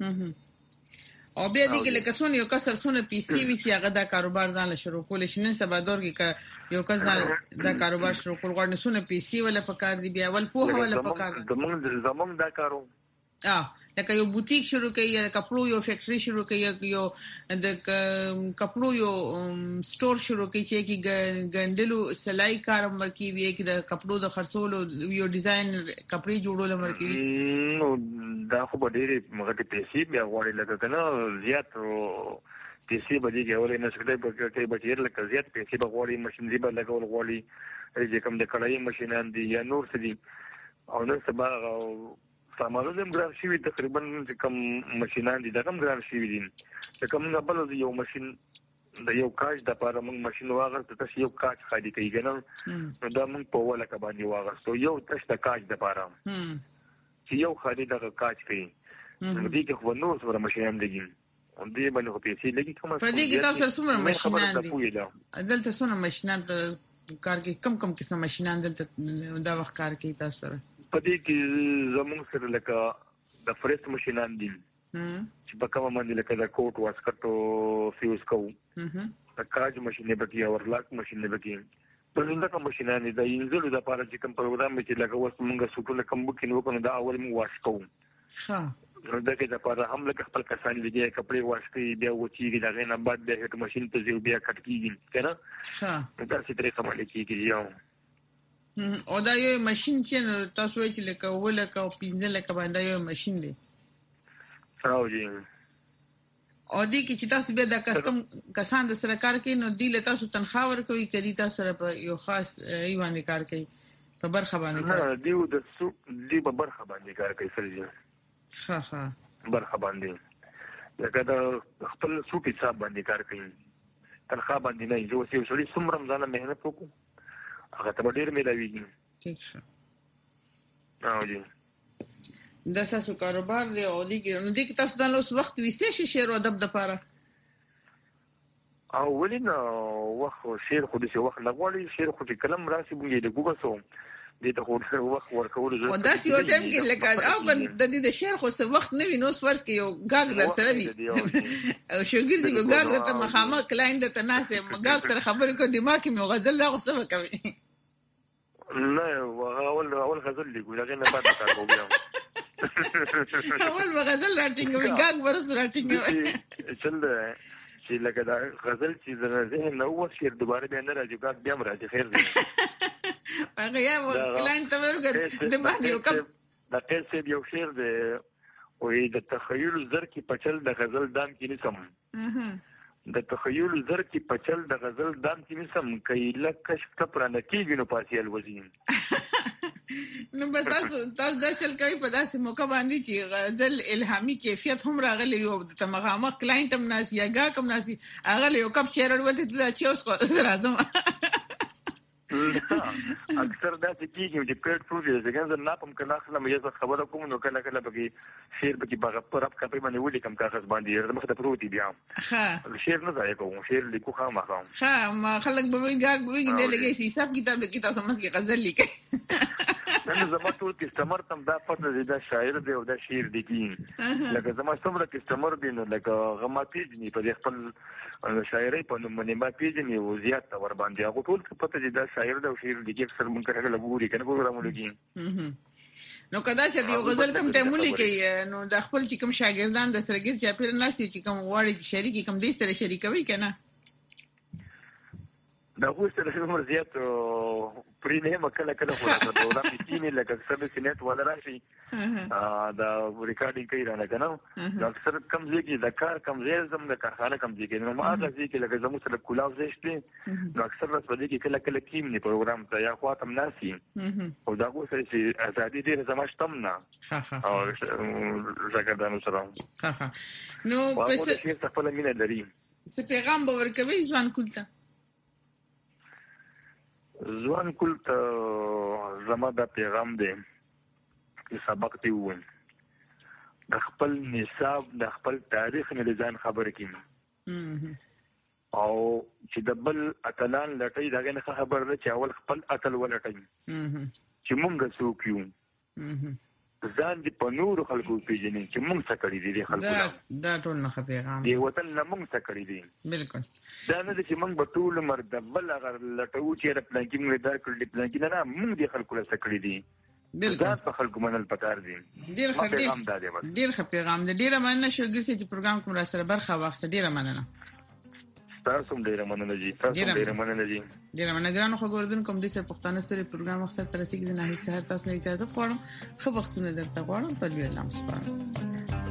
او بیا دې کې لکه څونه یو کسر څونه پیسې وی چې هغه دا کاروبار ځان شروع کول شي نن سبا دور کې یو کس دا کاروبار شروع کول غواړي څونه پیسې ولا پکار دی بیا ول په ولا پکار دی زمونږ زمونږ دا کارو اه لکه یو بوتیک شروع کړي یا کپړو یو فیکټری شروع کړي یو د کپړو یو سٹور شروع کړي چې کی ګندلو سلای کارم ورکی وی کی د کپړو د خرڅولو یو ډیزاین کپړې جوړول ورکی نو دا خو به ډېر مغه پیسې بیا غواړي لکه کنه زیات پیسې به دي غوړي نه شکلې به کې بچیر لکه زیات پیسې به غواړي ماشين دی به لګول غواړي چې کوم د کړای ماشينان دي یا نور څه دي او نن سبا سامانو زم ګران شي تقریبا کوم ماشينان دي دا کوم ګران شي دي چې کوم نه بل یو ماشين د یو کاج د لپاره موږ ماشين واغسته تاسو یو کاج خالي کوي کنه نو دا موږ په ولا کې باندې واغسته یو تاسو د کاج د لپاره چې یو خالي د کاج کوي نو دې کې خو نو سره ماشينان دي او دې باندې خو پیسې لګي کومه په دې کې تاسو سره څومره ماشينان دي دلته څومره ماشينان کار کې کم کم قسم ماشينان دلته دا وخت کار کوي تاسو سره په دې کې زموږ سره لکه د فریس ماشينان دي چې په کومه باندې لکه د کوټ واسکټو فیوز کوو د کاج ماشين به کې او ورلاک ماشين به کې په دې کوم ماشينان دي د انځلو د لپاره چې کوم پروګرام چې لکه وس موږ سټو کوم بوکینګ وکړو دا اول موږ واش کوو ها نو دغه د پاره هم لکه خپل کسان لګي کپڑے واش کوي بیا وچیږي دا غنه بعد د هټ ماشين ته ځي بیا کټ کیږي کنه ها دا څه طریقه باندې کیږي یو او دا یو ماشين چې تاسو وایي چې لکه ولکه او پینځه لکه باندې یو ماشين دی راو جی او دې کې چې تاسو بیا د کسټم کسان د سره کار کوي نو دی له تاسو تنخواه ورکوي کدي تاسو سره په یو خاص ایوانه کار کوي په برخه باندې کار دیو د سو دی په برخه باندې کار کوي سره ها ها برخه باندې لکه دا خپل سوق حساب باندې کار کوي تنخواه باندې نه جو سی وسړي سم رمضان مهنت وکړو هغه ته ډیر ملاويږي ٹھیک شه او جی د تاسو کاروبار دی او دې نو دې تاسو د اوس وخت وسته شي شعر او ادب د پاره او ولینو وخت شعر خو دې وخت لغوړي شعر خو دې کلم راسي بوږي د ګوګل سو دې ته خو وخت ورکول زه او دا سی یو ټیم کې لکه او د دې د شعر خو څه وخت نه وي نو فرض کې یو غاګ در سره وي او شوګیر دې غاګ د مخامه کلاین د تناسه غاګ سره خبرې کو دماغ کې مو غزل لا غوسه کوي نه اول اول غزل لیکو دا نه پاتې کار کوم اول غزل راټینګوي غاګ ورس راټینګوي چل چې لکه دا غزل چې د ذهن نو و شعر دوباره بیا نه راځي غاګ بیا راځي خیر دی هغه یا کلاین ته ورګ د باندې یو کم دا څه یو شعر دی او د تخیل زر کی پچل د غزل دام کې نسم د تخیل زر کی پچل د غزل دام کې نسم کایله کشف ته پرانه کېږي نو پاسیل وزین نو بس تاسو تاسو د چل کوي په داسې موقع باندې چې غزل الهامي کیفیت هم راغلی یو د مغامه کلاینټ هم ناس یا گا کوم ناس هغه یو کپ چیرړ ولته د چیرس کو راځم اکثر دا چې کیږي چې پیټ پروفي څنګه نه پم کنه خپل مې خبره کوم نو کله کله بګي شیر بګي باغ پر اپ کپي باندې ولي کم کاغذ باندې مخ ته پروتي بیا ها شیر نه ځای کوم شیر لیکو خامہ خام ها ما خلک به وي ګاګ وي نه لګي سي حساب کتاب کې تاسو مسکه غزل لیکي نن زما ټول کسٹمر تم دا پته دی دا شاعر دی او دا شعر دی کی لکه زما څومره کسٹمر دی نو لکه غما پیجنی په خپل شاعري په نوم باندې ما پیجنی او زیات ور باندې هغه ټول پته دی دا شاعر دی او شعر دی کې اکثر مونږ کله لګوري کنه پروګرام لګي نو کدا چې یو غزل کوم ټیمولي کې نو د خپل چې کوم شاګردان د سرګر چې پیر ناس چې کوم واړي شریکي کوم دې سره شریکوي کنه دا خو سره عمر زیات پرې نه مکله کله خو دا ولا پېینې لکه سبه سنت ولا راشي دا ریکارډینګ کوي را کنه دا اکثر کم ځکه د کار کم ځای زم د کارخانه کم ځکه نو ما دا ځکه لکه زموږ سره کولاو زشتي نو اکثر راس ودی کې کله کله کیم نه پروګرام ته یا خاطم ناسي او دا خو سره چې ازادي دې زماشتم نه او زګردانو سره نو پس څه خپل مینه لري څه پیغام به ورکوي ځوان کولته ځوان کول ته زما د پیغام دی چې سبق دی وون د خپل نصاب د خپل تاریخ نه ځان خبر کړي او چې د بل اتلان لټي دا نه خبر نه چې اول خپل اتل ولټي چې مونږ څوک یو ځان دې په نور خلکو پیژني چې مونږ څه کړی دي خلکو دا ټول نه پیغام دی وطن نه مونږ څه کړی دي بالکل دا نه چې مونږ په ټول مرد بل هغه لټو چې رپلان کې موږ دا کړل پلان کې نه مونږ دې خلکو له څه کړی دي بالکل په خلکو منل پکار دي ډیر ښه پیغام دی ډیر ښه پیغام دی ډیر مننه شوګر چې پروګرام کوم را سره برخه واخته ډیر مننه تاسو هم ډیر مننه جی تاسو ډیر مننه جی ډیر مننه ګرانو خو ګوردن کوم دې سره پښتانه سره پروګرام وخت تر رسیدي نه هیڅ هر تاسو نه اجازه غواړم خو وختونه درته غواړم په دې لام سپارم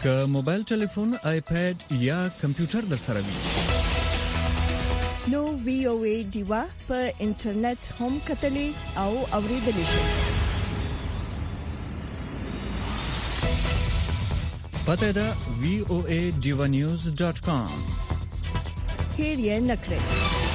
که موبایل ټلیفون، آیپاد یا کمپیوټر در سره وي نو وی او ای دیوا په انټرنیټ هم کتلې او اوریدلې شي. پته ده وی او ای ډیوا نیوز ډاٹ کام. هیر یې نکړئ.